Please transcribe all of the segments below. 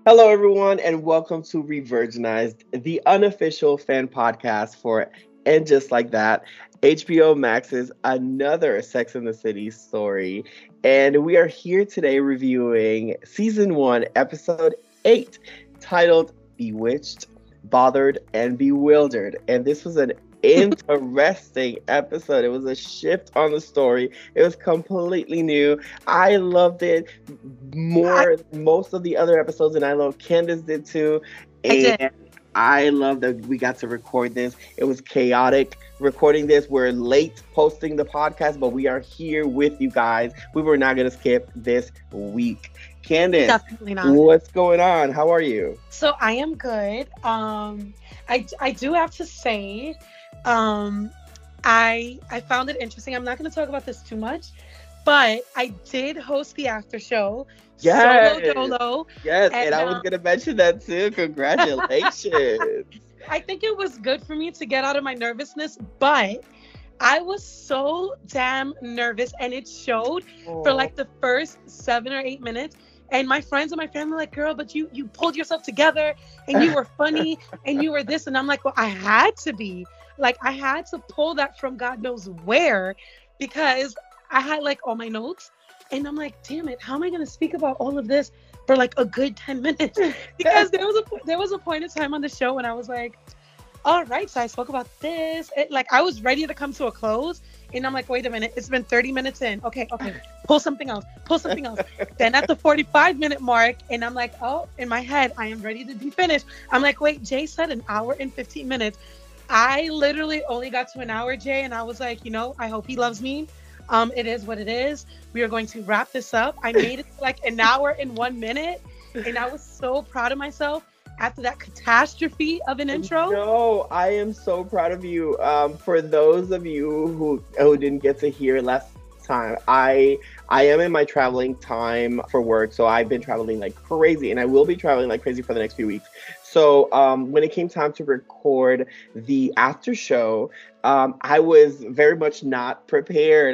Hello, everyone, and welcome to Revirginized, the unofficial fan podcast for And Just Like That, HBO Max's another Sex and the City story. And we are here today reviewing season 1, episode 8, titled Bewitched, Bothered, and Bewildered. And this was an interesting episode. It was a shift on the story. It was completely new. I loved it more than most of the other episodes, and I know Candace did too. And I love that we got to record this. It was chaotic recording this. We're late posting the podcast, but we are here with you guys. We were not going to skip this week. Candace, definitely not. What's going on? How are you? So I am good. I do have to say, I found it interesting. I'm not going to talk about this too much, but I did host the after show. Yes. Solo Dolo. Yes, and I was going to mention that too. Congratulations. I think it was good for me to get out of my nervousness, but I was so damn nervous, and it showed for like the first 7 or 8 minutes. And my friends and my family were like, girl, but you pulled yourself together, and you were funny, and you were this. And I'm like, well, I had to be. Like, I had to pull that from God knows where, because I had like all my notes. And I'm like, damn it, how am I going to speak about all of this for like a good 10 minutes? Because there was a point in time on the show when I was like, all right, so I spoke about this. Like, I was ready to come to a close. And I'm like, wait a minute, it's been 30 minutes in. Okay, pull something else. Then at the 45-minute mark, and I'm like, oh, in my head, I am ready to be finished. I'm like, wait, Jay said an hour and 15 minutes. I literally only got to an hour, Jay, and I was like, I hope he loves me. It is what it is. We are going to wrap this up. I made it like an hour and 1 minute, and I was so proud of myself after that catastrophe of an intro. No, I am so proud of you. For those of you who didn't get to hear last time, I am in my traveling time for work, so I've been traveling like crazy, and I will be traveling like crazy for the next few weeks. So when it came time to record the after show, I was very much not prepared.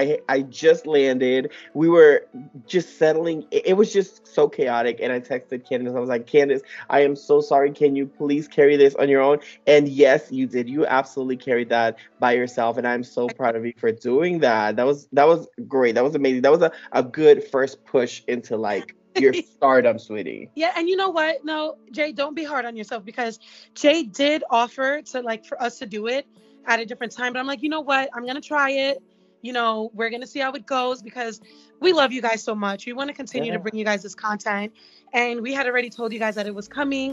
I just landed. We were just settling. It was just so chaotic. And I texted Candace. I was like, Candace, I am so sorry. Can you please carry this on your own? And yes, you did. You absolutely carried that by yourself. And I'm so proud of you for doing that. That was great. That was amazing. That was a good first push into like your stardom, sweetie. Yeah, and you know what? No, Jay, don't be hard on yourself, because Jay did offer to like for us to do it at a different time. But I'm like, you know what? I'm gonna try it. We're gonna see how it goes, because we love you guys so much. We want to continue to bring you guys this content, and we had already told you guys that it was coming.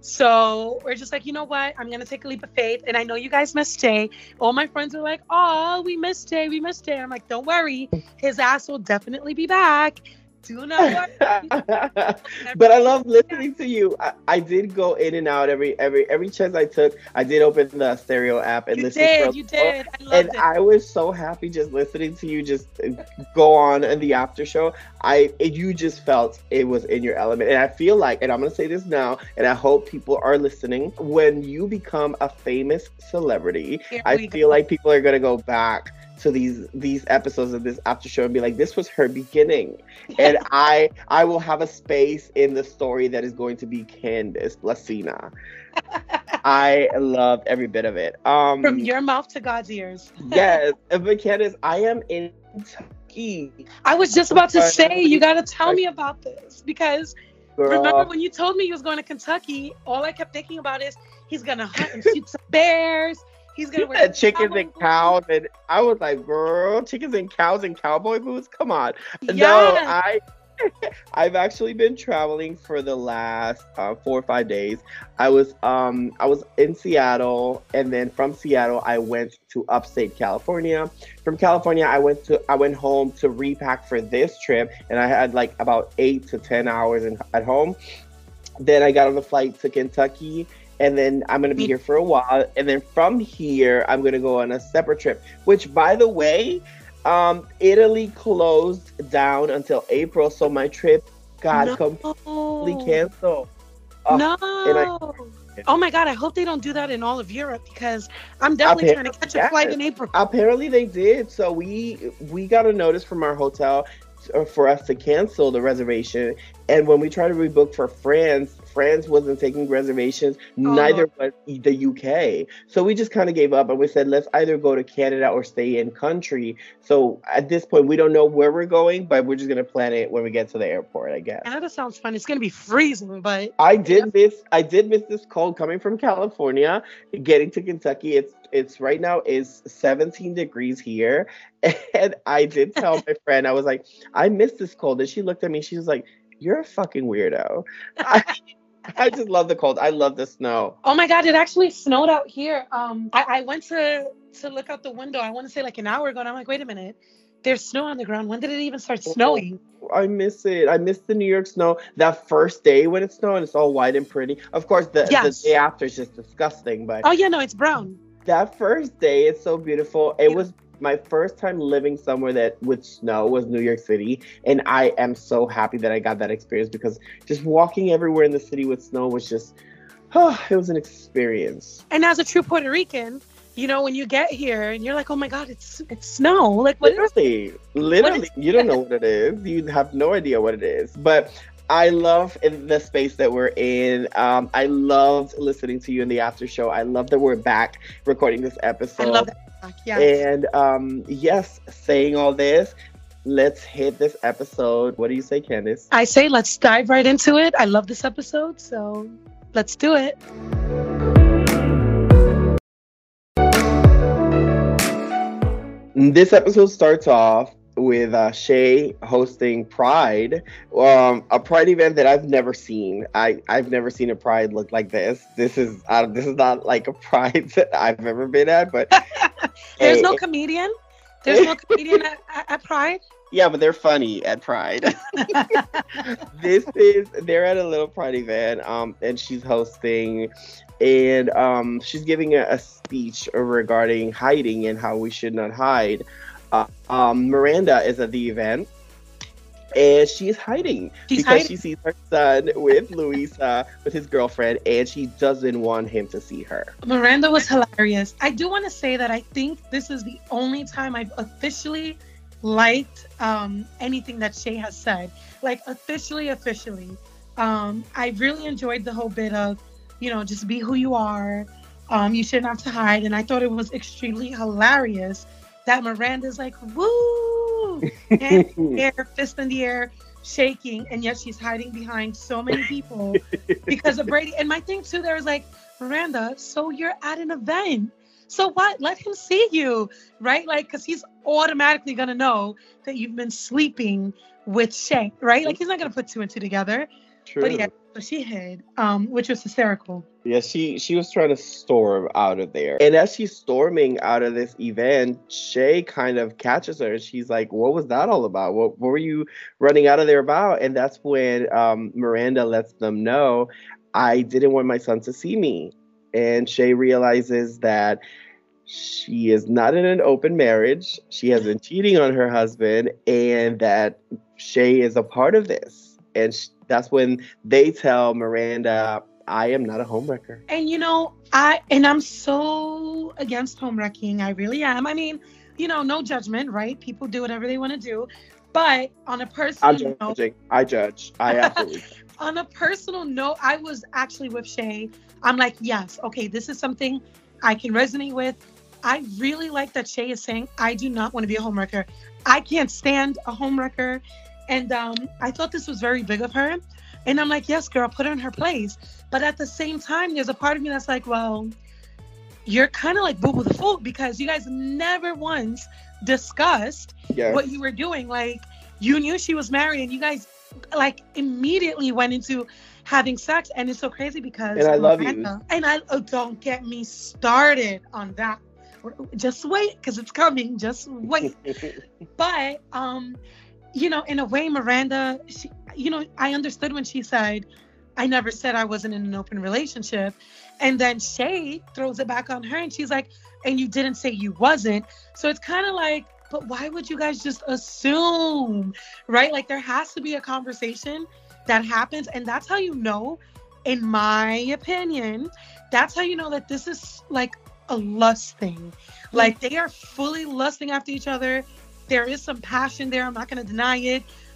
So we're just like, you know what? I'm gonna take a leap of faith, and I know you guys missed Jay. All my friends are like, oh, we missed Jay. I'm like, don't worry, his ass will definitely be back. Do not worry. But I love listening to you. I did go in and out every chance I took. I did open the stereo app and listen. You did. I loved it. I was so happy just listening to you just go on in the after show. You just felt it was in your element. And I feel like, and I'm going to say this now, and I hope people are listening, when you become a famous celebrity, I feel like people are going to go back to these episodes of this after show and be like, this was her beginning. And I will have a space in the story that is going to be Candace Blasina. I loved every bit of it. From your mouth to God's ears. Yes, but Candace, I am in Kentucky. I was just about to say, you got to tell me about this, because remember when you told me you was going to Kentucky, all I kept thinking about is he's going to hunt and shoot some bears. He's going to wear chickens and cows. And I was like, girl, chickens and cows and cowboy boots? Come on. Yes. No, I've actually been traveling for the last 4 or 5 days. I was in Seattle, and then from Seattle I went to upstate California. From California I went home to repack for this trip, and I had like about 8 to 10 hours at home. Then I got on the flight to Kentucky, and then I'm going to be here for a while. And then from here, I'm going to go on a separate trip, which, by the way, Italy closed down until April. So my trip got completely canceled. Oh my God, I hope they don't do that in all of Europe, because I'm definitely trying to catch a flight in April. Apparently they did. So we got a notice from our hotel for us to cancel the reservation, And when we tried to rebook for France, France wasn't taking reservations, neither was the UK. So we just kind of gave up and we said, let's either go to Canada or stay in country. So at this point, we don't know where we're going, but we're just going to plan it when we get to the airport, I guess. Canada sounds fun. It's going to be freezing, but I did miss this cold coming from California, getting to Kentucky. It's right now is 17 degrees here. And I did tell my friend, I was like, I miss this cold. And she looked at me, she was like, you're a fucking weirdo. I just love the cold. I love the snow. Oh my God, it actually snowed out here. I went to look out the window, I want to say like an hour ago, and I'm like, wait a minute. There's snow on the ground. When did it even start snowing? I miss it. I miss the New York snow. That first day when it snowed and it's all white and pretty. Of course, the day after is just disgusting. But oh yeah, no, it's brown. That first day, it's so beautiful. It was my first time living somewhere that with snow was New York City. And I am so happy that I got that experience because just walking everywhere in the city with snow was just, it was an experience. And as a true Puerto Rican, you know, when you get here and you're like, oh my God, it's snow. Like, what literally, you don't know what it is. You have no idea what it is. But I love the space that we're in. I loved listening to you in the after show. I love that we're back recording this episode. I love that. Yes. And yes, saying all this, let's hit this episode. What do you say, Candice? I say let's dive right into it. I love this episode, so let's do it. This episode starts off with Shay hosting Pride, a Pride event that I've never seen. I've never seen a Pride look like this. This is not like a Pride that I've ever been at, but there's no comedian. There's no comedian at Pride. Yeah, but they're funny at Pride. They're at a little Pride event, and she's hosting, and she's giving a speech regarding hiding and how we should not hide. Miranda is at the event, and she's hiding because she sees her son with Luisa, with his girlfriend, and she doesn't want him to see her. Miranda was hilarious. I do want to say that I think this is the only time I've officially liked anything that Shay has said. Like, officially. I really enjoyed the whole bit of, you know, just be who you are. You shouldn't have to hide. And I thought it was extremely hilarious that Miranda's like, woo, hand in the air, fist in the air, shaking, and yet she's hiding behind so many people because of Brady. And my thing too, there was like, Miranda, so you're at an event. So what? Let him see you, right? Like, because he's automatically going to know that you've been sleeping with Shay, right? Like, he's not going to put two and two together. True. But yeah, so she hid, which was hysterical. Yeah, she was trying to storm out of there. And as she's storming out of this event, Shay kind of catches her. She's like, what was that all about? What were you running out of there about? And that's when Miranda lets them know, I didn't want my son to see me. And Shay realizes that she is not in an open marriage. She has been cheating on her husband, and that Shay is a part of this. And that's when they tell Miranda, I am not a homewrecker. And you know, I'm so against homewrecking. I really am. I mean, you know, no judgment, right? People do whatever they want to do. But on a personal note, I judge. I absolutely on a personal note, I was actually with Shay. I'm like, yes, okay, this is something I can resonate with. I really like that Shay is saying, I do not want to be a homewrecker. I can't stand a homewrecker. And I thought this was very big of her. And I'm like, yes, girl, put her in her place. But at the same time, there's a part of me that's like, well, you're kind of like Boo Boo the Fool, because you guys never once discussed what you were doing. Like, you knew she was married and you guys like immediately went into having sex. And it's so crazy because and I love you. And don't get me started on that. Just wait, because it's coming. Just wait. But you know, in a way, Miranda, she, you know, I understood when she said, I never said I wasn't in an open relationship. And then Shay throws it back on her and she's like, and you didn't say you wasn't. So it's kind of like, but why would you guys just assume, right? Like, there has to be a conversation that happens. And that's how you know, in my opinion, that's how you know that this is like a lust thing. Like, they are fully lusting after each other. There is some passion there. I'm not going to deny it.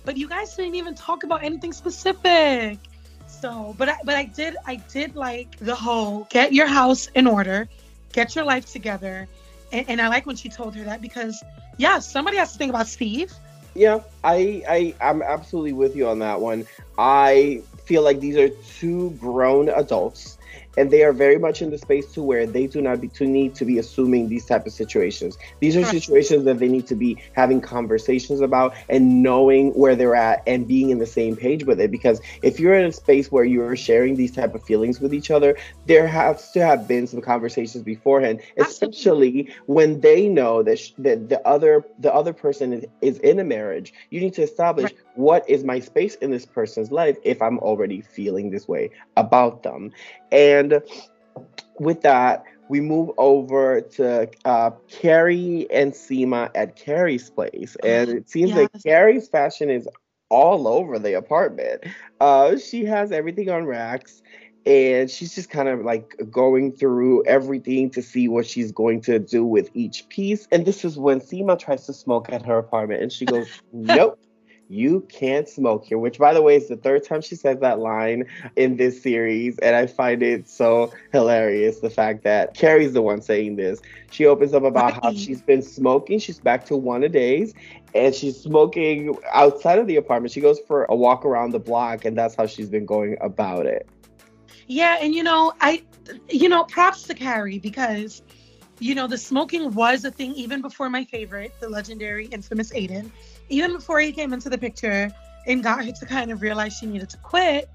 but you guys didn't even talk about anything specific. So, but I did like the whole get your house in order, get your life together, and I like when she told her that because yeah, somebody has to think about Steve. Yeah, I'm absolutely with you on that one. I feel like these are two grown adults, and they are very much in the space to where they do not need to be assuming these type of situations. These are situations that they need to be having conversations about and knowing where they're at and being in the same page with it. Because if you're in a space where you're sharing these type of feelings with each other, there has to have been some conversations beforehand, especially when they know that that the other person is in a marriage. You need to establish what is my space in this person's life if I'm already feeling this way about them. And with that, we move over to Carrie and Seema at Carrie's place. And it seems like Carrie's fashion is all over the apartment. She has everything on racks. And she's just kind of like going through everything to see what she's going to do with each piece. And this is when Seema tries to smoke at her apartment. And she goes, nope. You can't smoke here, which, by the way, is the third time she says that line in this series. And I find it so hilarious, the fact that Carrie's the one saying this. She opens up about how she's been smoking. She's back to one a days. And she's smoking outside of the apartment. She goes for a walk around the block. And that's how she's been going about it. Yeah. And, props to Carrie because, the smoking was a thing even before my favorite, the legendary, infamous Aiden. Even before he came into the picture and got her to kind of realize she needed to quit,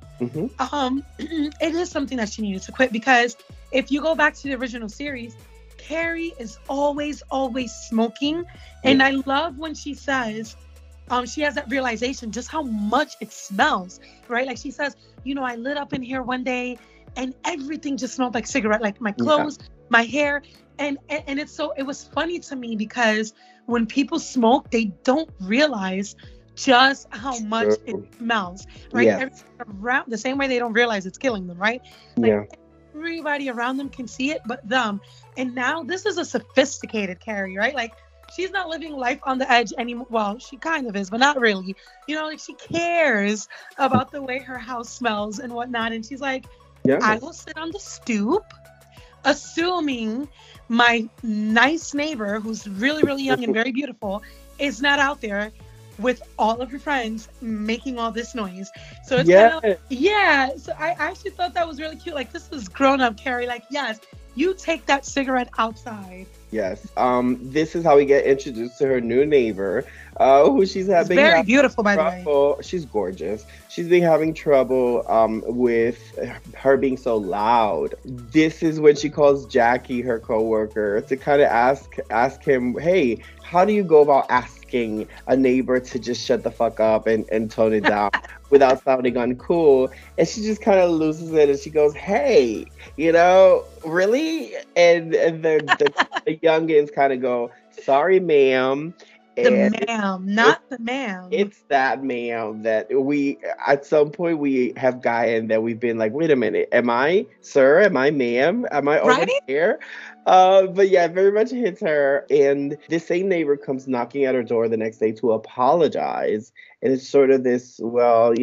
it is something that she needed to quit because if you go back to the original series, Carrie is always smoking. And I love when she says, she has that realization just how much it smells, right? Like she says, I lit up in here one day and everything just smelled like cigarette, like my clothes, my hair. And it was funny to me because when people smoke, they don't realize just how much it smells, right? Yes. Around the same way they don't realize it's killing them, right? Like everybody around them can see it, but them. And now this is a sophisticated Carrie, right? Like she's not living life on the edge anymore. Well, she kind of is, but not really. Like she cares about the way her house smells and whatnot. And she's like, I will sit on the stoop, assuming my nice neighbor, who's really, really young and very beautiful, is not out there with all of her friends making all this noise. So it's kind of, so I actually thought that was really cute. Like, this is grown-up Carrie. Like, yes, you take that cigarette outside. Yes. This is how we get introduced to her new neighbor, who she's having very beautiful, by the way. She's gorgeous. She's been having trouble with her being so loud. This is when she calls Jackie, her coworker, to kind of ask him, hey, how do you go about asking a neighbor to just shut the fuck up and tone it down without sounding uncool? And she just kind of loses it and she goes, hey, really? And the youngins kind of go, sorry, ma'am. And the ma'am, not the ma'am. It's that ma'am that we, at some point, we have gotten that we've been like, wait a minute, am I sir? Am I ma'am? Am I over here? But yeah, very much hits her. And this same neighbor comes knocking at her door the next day to apologize. And it's sort of this, well,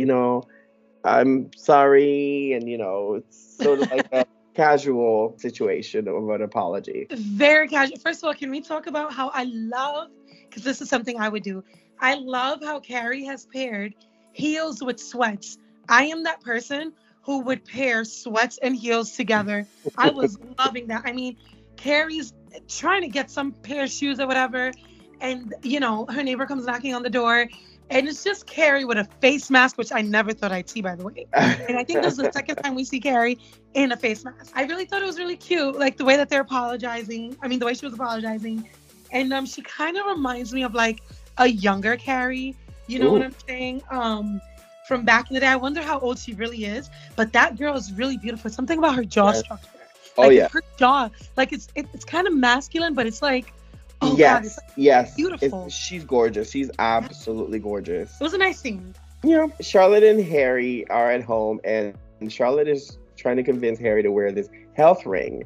I'm sorry. And, it's sort of like a casual situation of an apology. Very casual. First of all, can we talk about how I love, because this is something I would do. I love how Carrie has paired heels with sweats. I am that person who would pair sweats and heels together. I was loving that. I mean, Carrie's trying to get some pair of shoes or whatever. And, her neighbor comes knocking on the door. And it's just Carrie with a face mask, which I never thought I'd see, by the way. And I think this is the second time we see Carrie in a face mask. I really thought it was really cute. Like the way that they're apologizing. I mean, the way she was apologizing. And she kind of reminds me of like a younger Carrie. You know what I'm saying? From back in the day. I wonder how old she really is. But that girl is really beautiful. Something about her jaw structure. Like, her jaw. Like it's kind of masculine, but it's like, oh God, it's like beautiful. She's gorgeous. She's absolutely gorgeous. It was a nice scene. Yeah. Charlotte and Harry are at home, and Charlotte is trying to convince Harry to wear this health ring.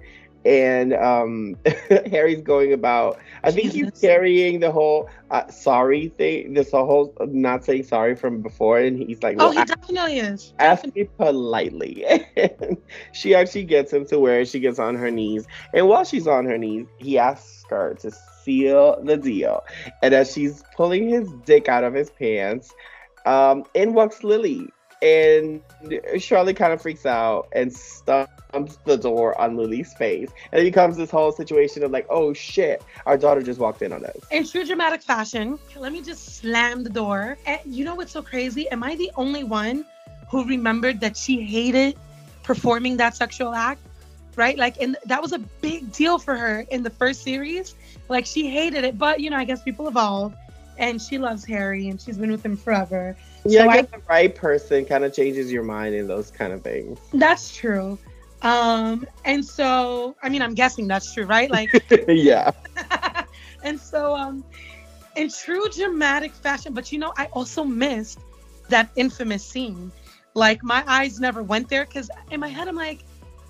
and Harry's going about. I think he's carrying the whole sorry thing. This whole not saying sorry from before, and he's like, "Oh, he definitely is." Ask me politely. And she actually gets him to where she gets on her knees, and while she's on her knees, he asks her to seal the deal. And as she's pulling his dick out of his pants, in walks Lily. And Charlotte kind of freaks out and stumps the door on Lily's face. And it becomes this whole situation of like, oh shit, our daughter just walked in on us. In true dramatic fashion, let me just slam the door. And you know what's so crazy? Am I the only one who remembered that she hated performing that sexual act? Right? Like, and that was a big deal for her in the first series. Like, she hated it. But, you know, I guess people evolve. And she loves Harry and she's been with him forever. Yeah, so I guess the right person kind of changes your mind in those kind of things. That's true. And so, I mean, I'm guessing that's true, right? Like, yeah. And so, in true dramatic fashion, but you know, I also missed that infamous scene. Like, my eyes never went there because in my head, I'm like,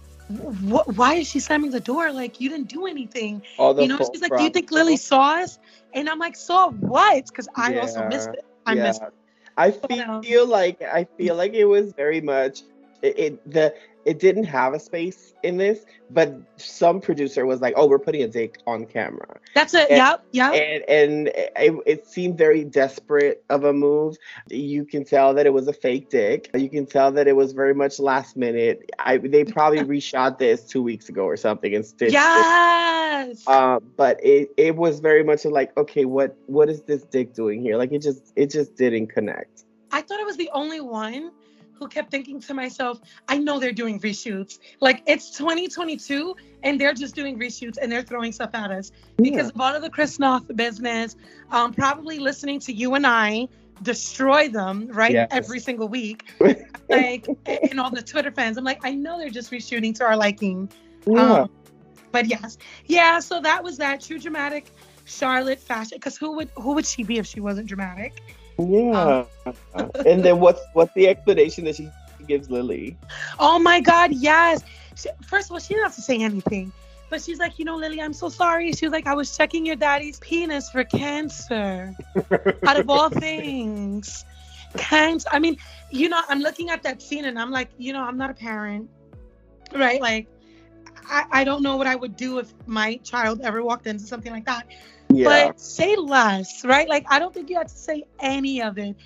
why is she slamming the door? Like, you didn't do anything. You know, she's like, do you think Lily saw us? And I'm like, saw what? Because I also missed it. I missed it. I feel like it was very much it didn't have a space in this, but some producer was like, "Oh, we're putting a dick on camera." That's it. Yep. And it seemed very desperate of a move. You can tell that it was a fake dick. You can tell that it was very much last minute. They probably reshot this 2 weeks ago or something and stitched it. But it was very much like, okay, what is this dick doing here? Like it just didn't connect. I thought I was the only one who kept thinking to myself, I know they're doing reshoots. Like, it's 2022 and they're just doing reshoots and they're throwing stuff at us because of all of the Chris Noth business, probably listening to you and I destroy them, right? Yes. Every single week. Like, and all the Twitter fans, I'm like, I know they're just reshooting to our liking. Yeah. But yes. Yeah, so that was that true dramatic Charlotte fashion. Because who would she be if she wasn't dramatic? Yeah. And then what's the explanation that she gives Lily? Oh my God, yes. First of all, she didn't have to say anything. But she's like, you know, Lily, I'm so sorry. She was like, I was checking your daddy's penis for cancer. Out of all things. Cancer. I mean, you know, I'm looking at that scene and I'm like, you know, I'm not a parent. Right? Like, I don't know what I would do if my child ever walked into something like that. Yeah. But say less, right? Like, I don't think you had to say any of it.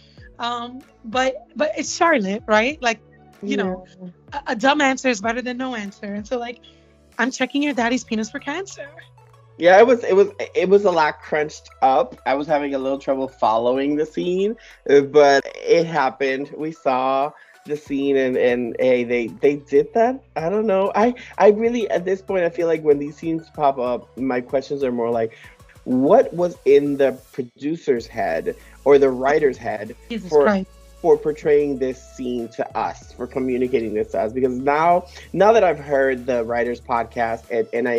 But it's Charlotte, right? Like, you know, a dumb answer is better than no answer. And so, like, I'm checking your daddy's penis for cancer. Yeah, it was a lot crunched up. I was having a little trouble following the scene, but it happened. We saw the scene and hey, they did that. I don't know. I really, at this point, I feel like when these scenes pop up, my questions are more like, what was in the producer's head or the writer's head for portraying this scene to us, for communicating this to us? Because now that I've heard the writer's podcast, and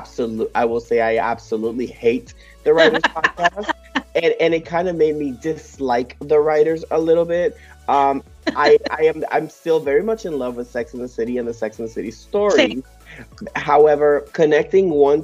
I will say I absolutely hate the writer's podcast, and it kind of made me dislike the writers a little bit. I'm still very much in love with Sex and the City and the Sex and the City story. However, disconnecting one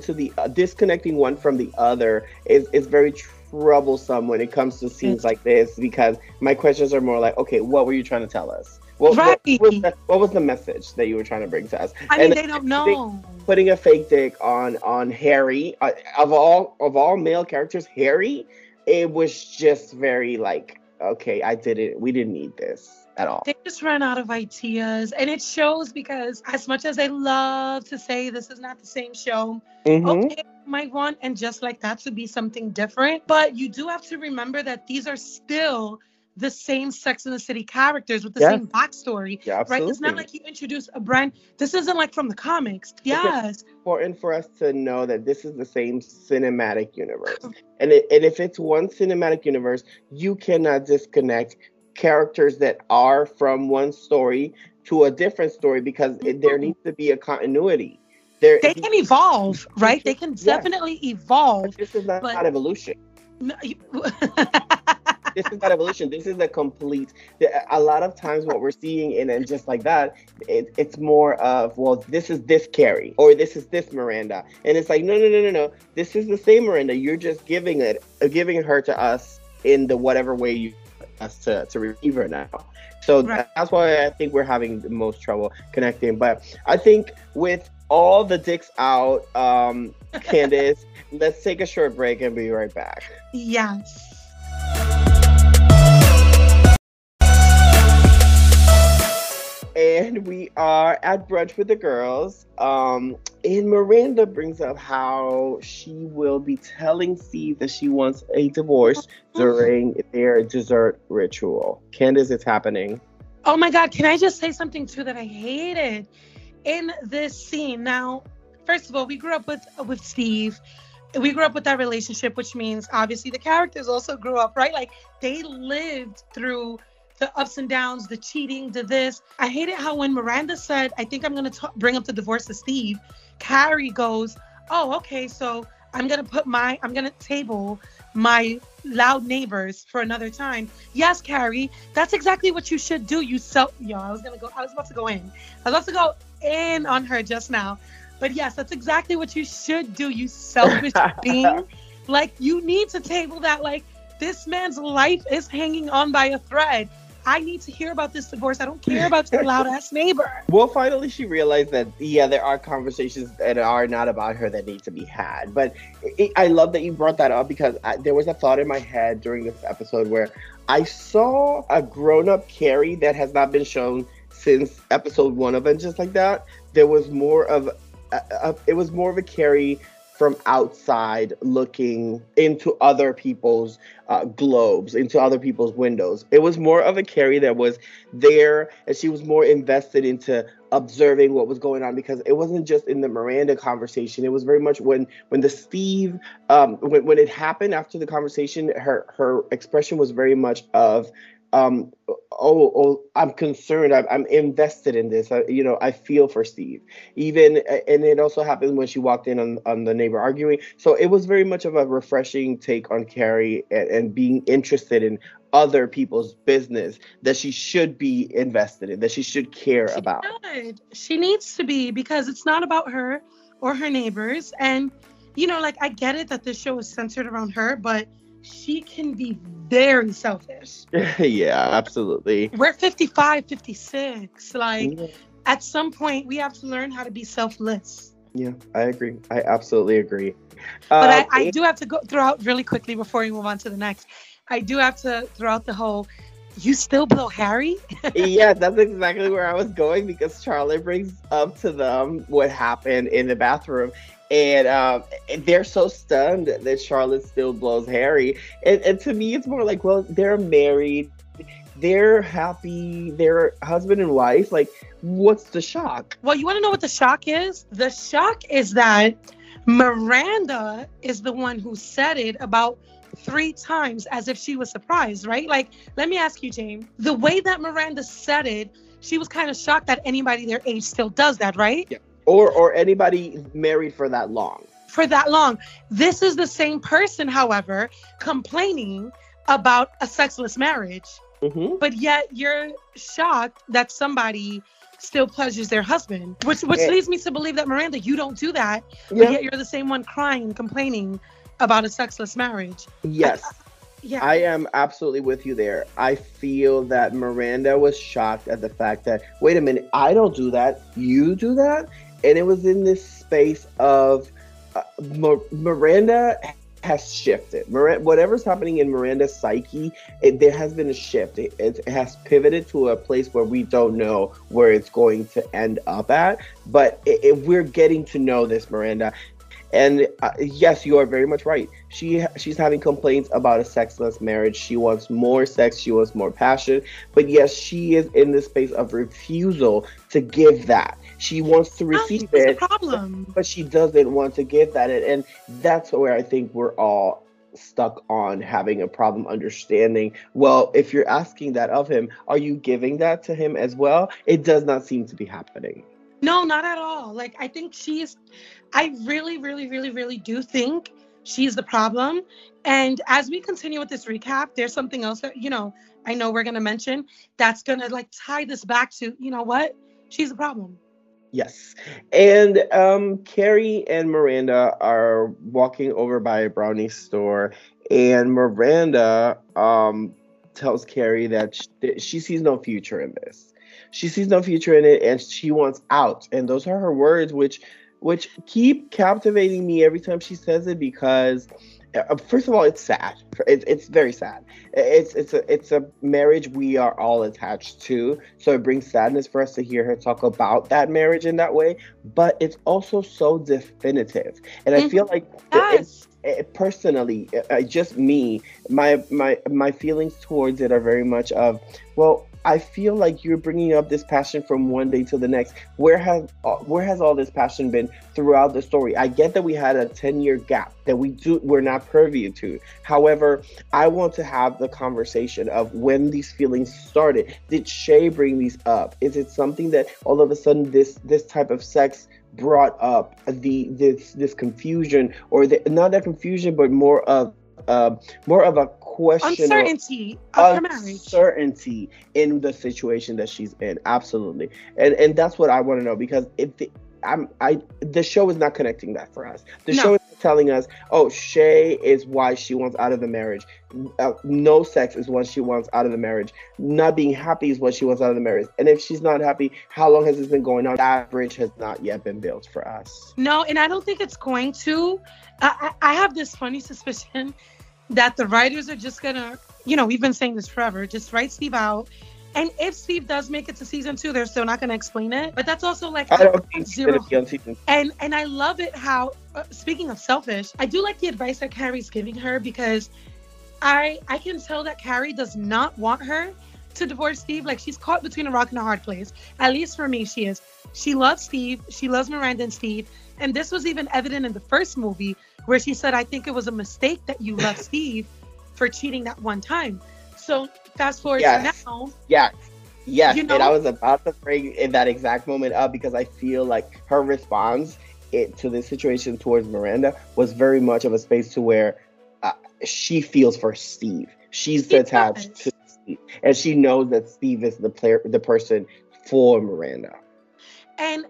from the other is very troublesome when it comes to scenes like this, because my questions are more like, okay, what were you trying to tell us? What was the message that you were trying to bring to us? I mean, they don't know. Putting a fake dick on Harry, of all male characters, Harry, it was just very like, okay, we didn't need this at all. They just ran out of ideas, and it shows, because as much as I love to say this is not the same show, okay, might want And Just Like That to be something different, but you do have to remember that these are still the same Sex and the City characters with the same backstory, right? It's not like you introduce a brand. This isn't like from the comics. Yes. It's important for us to know that this is the same cinematic universe. And if it's one cinematic universe, you cannot disconnect characters that are from one story to a different story, because there needs to be a continuity. They can evolve, right? They can definitely evolve. But this is not evolution. No, this is not evolution. This is a complete. A lot of times, what we're seeing in and just like that, it's more of, well, this is this Carrie or this is this Miranda, and it's like, no, no, no, no, no. This is the same Miranda. You're just giving her to us in the whatever way you want us to receive her now. So Right. that's why I think we're having the most trouble connecting. But I think with all the dicks out, Candace, let's take a short break and be right back. Yes. And we are at brunch with the girls. And Miranda brings up how she will be telling Steve that she wants a divorce during their dessert ritual. Candace, it's happening. Oh my God, can I just say something too that I hated in this scene? Now, first of all, we grew up with Steve. We grew up with that relationship, which means obviously the characters also grew up, right? Like they lived through the ups and downs, the cheating, the this. I hated how when Miranda said, I think I'm going to bring up the divorce to Steve, Carrie goes, oh, okay, so I'm going to table my loud neighbors for another time. Yes, Carrie, that's exactly what you should do. I was about to go in. I was about to go in on her just now. But yes, that's exactly what you should do, you selfish being. Like, you need to table that. Like, this man's life is hanging on by a thread. I need to hear about this divorce. I don't care about your loud ass neighbor. Well, finally, she realized that, yeah, there are conversations that are not about her that need to be had. But I love that you brought that up because there was a thought in my head during this episode where I saw a grown-up Carrie that has not been shown since episode 1 of And Just Like That. There was more of a Carrie from outside looking into other people's globes, into other people's windows. It was more of a Carrie that was there, and she was more invested into observing what was going on, because it wasn't just in the Miranda conversation. It was very much when the Steve, when it happened after the conversation, her expression was very much of, I'm concerned. I'm invested in this. I feel for Steve. And it also happened when she walked in on the neighbor arguing. So it was very much of a refreshing take on Carrie and being interested in other people's business that she should be invested in, that she should care about. She needs to be, because it's not about her or her neighbors. And, I get it that this show is centered around her, but she can be very selfish. Yeah, absolutely. We're 55, 56. At some point, we have to learn how to be selfless. Yeah, I agree. I absolutely agree. But I do have to throw out really quickly before we move on to the next. I do have to throw out the whole, you still blow Harry? Yeah, that's exactly where I was going, because Charlotte brings up to them what happened in the bathroom. And they're so stunned that Charlotte still blows Harry. And to me, it's more like, well, they're married. They're happy. They're husband and wife. Like, what's the shock? Well, you want to know what the shock is? The shock is that Miranda is the one who said it about 3 times as if she was surprised, right? Like, let me ask you, James. The way that Miranda said it, she was kind of shocked that anybody their age still does that, right? Yeah. Or anybody married for that long. For that long. This is the same person, however, complaining about a sexless marriage. Mm-hmm. But yet you're shocked that somebody still pleasures their husband. Which leads me to believe that, Miranda, you don't do that. Yeah. But yet you're the same one crying and complaining about a sexless marriage. Yes. Yeah. I am absolutely with you there. I feel that Miranda was shocked at the fact that, wait a minute, I don't do that. You do that? And it was in this space of Miranda has shifted. Whatever's happening in Miranda's psyche, there has been a shift. It has pivoted to a place where we don't know where it's going to end up at. But we're getting to know this Miranda. And yes, you are very much right. She's having complaints about a sexless marriage. She wants more sex. She wants more passion. But yes, she is in this space of refusal to give that. She wants to receive it, but she doesn't want to give that. And that's where I think we're all stuck on having a problem understanding, well, if you're asking that of him, are you giving that to him as well? It does not seem to be happening. No, not at all. Like, I think I really, really, really, really do think she's the problem. And as we continue with this recap, there's something else that, I know we're going to mention that's going to like tie this back to, you know what? She's the problem. Yes. And Carrie and Miranda are walking over by a brownie store, and Miranda tells Carrie that she sees no future in this. She sees no future in it, and she wants out. And those are her words, which keep captivating me every time she says it, because first of all, it's sad. It's very sad. It's a marriage we are all attached to, so it brings sadness for us to hear her talk about that marriage in that way. But it's also so definitive, and I feel like Yes. personally, just me, my feelings towards it are very much of, well, I feel like you're bringing up this passion from one day to the next. Where has all this passion been throughout the story? I get that we had a 10-year gap that we're not privy to. However, I want to have the conversation of when these feelings started. Did Shay bring these up? Is it something that all of a sudden this type of sex brought up this confusion, or not that confusion, but more of a question, uncertainty of her marriage, uncertainty in the situation that she's in. Absolutely. And that's what I want to know, because the show is not connecting that for us. The show is telling us, oh, Shay is why she wants out of the marriage. No sex is what she wants out of the marriage. Not being happy is what she wants out of the marriage. And if she's not happy, how long has this been going on? That bridge has not yet been built for us. No, and I don't think it's going to. I have this funny suspicion that the writers are just gonna, we've been saying this forever, just write Steve out. And if Steve does make it to season 2, they're still not going to explain it. But that's also like, I don't think zero. It's gonna be on season 2. And I love it how, speaking of selfish, I do like the advice that Carrie's giving her, because I can tell that Carrie does not want her to divorce Steve. Like, she's caught between a rock and a hard place. At least for me, she is. She loves Steve. She loves Miranda and Steve. And this was even evident in the first movie, where she said, I think it was a mistake that you left Steve for cheating that one time. So fast forward to now. Yes. And I was about to bring in that exact moment up, because I feel like her response to this situation towards Miranda was very much of a space to where she feels for Steve. She's attached to Steve, and she knows that Steve is the person for Miranda. And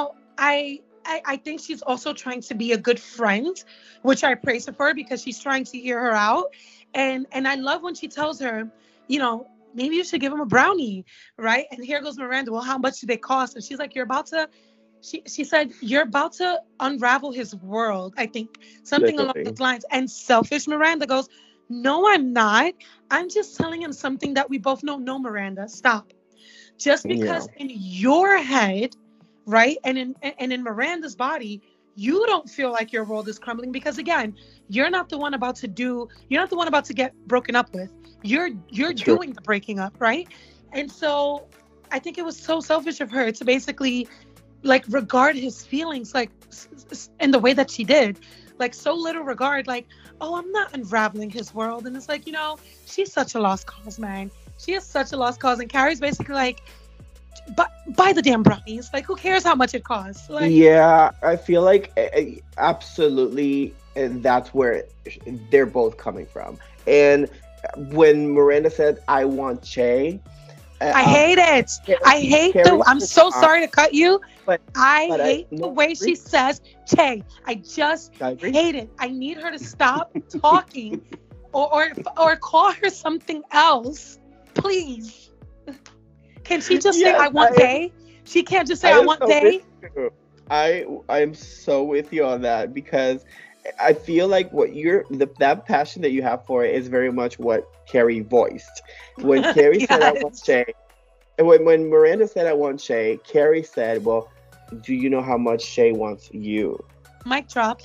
I think she's also trying to be a good friend, which I praise her for, because she's trying to hear her out. And I love when she tells her, maybe you should give him a brownie, right? And here goes Miranda, well, how much do they cost? And she's like, she said, you're about to unravel his world. I think something along those lines. And selfish Miranda goes, no, I'm not. I'm just telling him something that we both know. No, Miranda, stop. Just because in your head, right, and in Miranda's body, you don't feel like your world is crumbling, because again, you're not the one about to get broken up with. You're doing the breaking up, right? And so I think it was so selfish of her to basically like regard his feelings like in the way that she did, like so little regard, like, oh, I'm not unraveling his world. And it's like, she's such a lost cause, man. She is such a lost cause. And Carrie's basically like, buy the damn brownies. Like, who cares how much it costs? Like, yeah, I feel like absolutely, and that's where they're both coming from. And when Miranda said, I want Shay, I hate it. I hate I'm so sorry to cut you, but I hate the way she says Shay. I just hate it. I need her to stop talking or call her something else, please. Can she just say, I want Day? She can't just say, I want Day? I am so with you on that, because I feel like that passion that you have for it is very much what Carrie voiced. When Carrie said, I want Shay, and when Miranda said, I want Shay, Carrie said, well, do you know how much Shay wants you? Mic drop.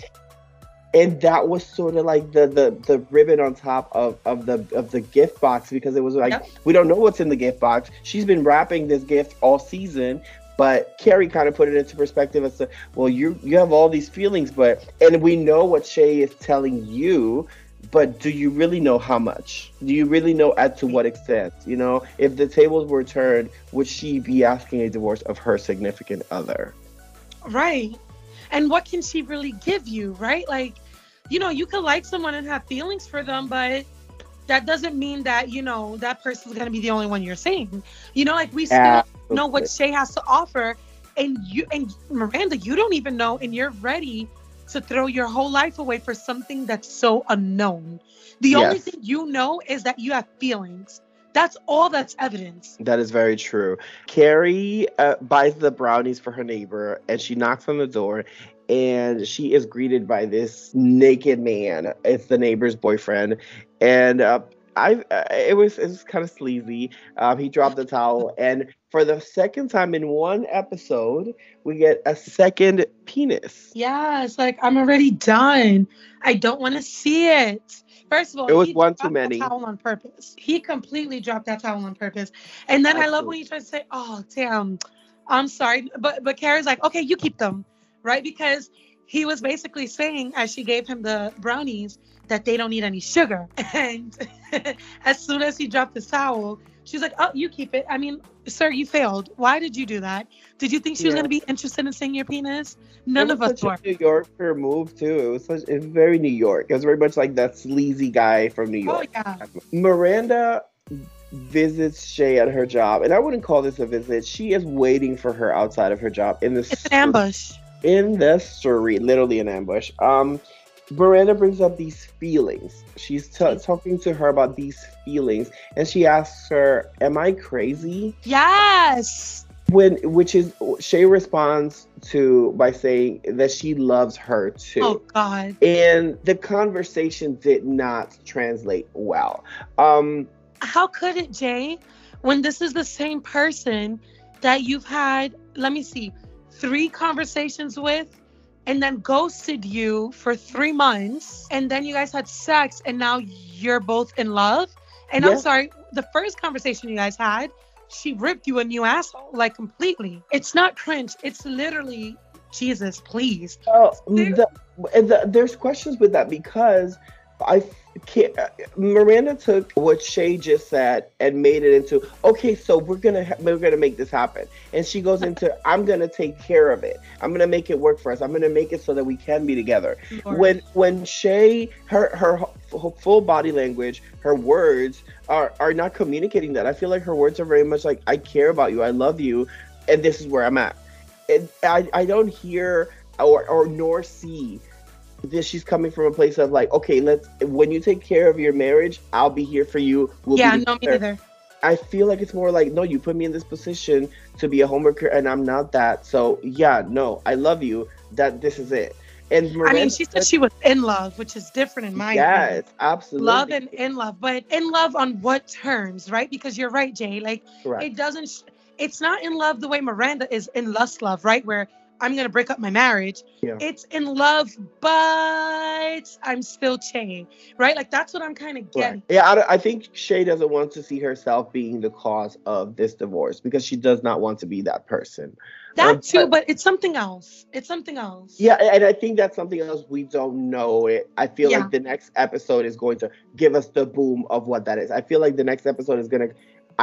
And that was sort of like the ribbon on top of the gift box, because it was like, we don't know what's in the gift box. She's been wrapping this gift all season, but Carrie kind of put it into perspective as to, well, you have all these feelings, and we know what Shay is telling you, but do you really know how much? Do you really know to what extent? If the tables were turned, would she be asking a divorce of her significant other? Right. And what can she really give you, right? Like, you could like someone and have feelings for them, but that doesn't mean that, that person's going to be the only one you're seeing. Like we still know what Shay has to offer. And Miranda, you don't even know, and you're ready to throw your whole life away for something that's so unknown. The only thing you know is that you have feelings. That's all that's evidence. That is very true. Carrie buys the brownies for her neighbor, and she knocks on the door, and she is greeted by this naked man. It's the neighbor's boyfriend, and it was kind of sleazy. He dropped the towel, and for the second time in one episode, we get a second penis. Yeah, it's like, I'm already done. I don't want to see it. First of all, it was one too many. Towel on purpose. He completely dropped that towel on purpose. And then I love when he tries to say, "Oh, damn, I'm sorry," but Carrie's like, "Okay, you keep them," right? Because he was basically saying, as she gave him the brownies, that they don't need any sugar. And as soon as he dropped the towel, she's like, "Oh, you keep it. I mean, sir, you failed. Why did you do that? Did you think she was going to be interested in seeing your penis? None of us were." New Yorker move too. It was very New York. It was very much like that sleazy guy from New York. Oh, yeah. Miranda visits Shay at her job, and I wouldn't call this a visit. She is waiting for her outside of her job It's an ambush. In the street, literally an ambush. Miranda brings up these feelings. She's talking to her about these feelings, and she asks her, "Am I crazy?" Yes. Which is Shay responds by saying that she loves her too. Oh God. And the conversation did not translate well. How could it, Jay? When this is the same person that you've had, let me see, 3 conversations with, and then ghosted you for 3 months, and then you guys had sex, and now you're both in love. And I'm sorry, the first conversation you guys had, she ripped you a new asshole, like completely. It's not cringe. It's literally, Jesus, please. There's questions with that because Miranda took what Shay just said and made it into, okay, so we're gonna make this happen, and she goes into, I'm gonna take care of it. I'm gonna make it work for us. I'm gonna make it so that we can be together. When Shay, her full body language, her words are not communicating that. I feel like her words are very much like, I care about you, I love you, and this is where I'm at. And I don't hear or nor see this. She's coming from a place of like, okay, when you take care of your marriage, I'll be here for you. No, me neither. I feel like it's more like, no, you put me in this position to be a homemaker, and I'm not that. So yeah, no, I love you. That this is it. And Miranda, she said she was in love, which is different in my opinion. Yes, absolutely. Love and in love, but in love on what terms, right? Because you're right, Jay. Like, correct. It's not in love the way Miranda is in lust love, right? Where I'm going to break up my marriage. Yeah. It's in love, but I'm still Shay, right? Like, that's what I'm kind of getting. Right. Yeah, I think Shay doesn't want to see herself being the cause of this divorce because she does not want to be that person. That too, but it's something else. It's something else. Yeah, and I think that's something else we don't know. I feel like the next episode is going to give us the boom of what that is. I feel like the next episode is going to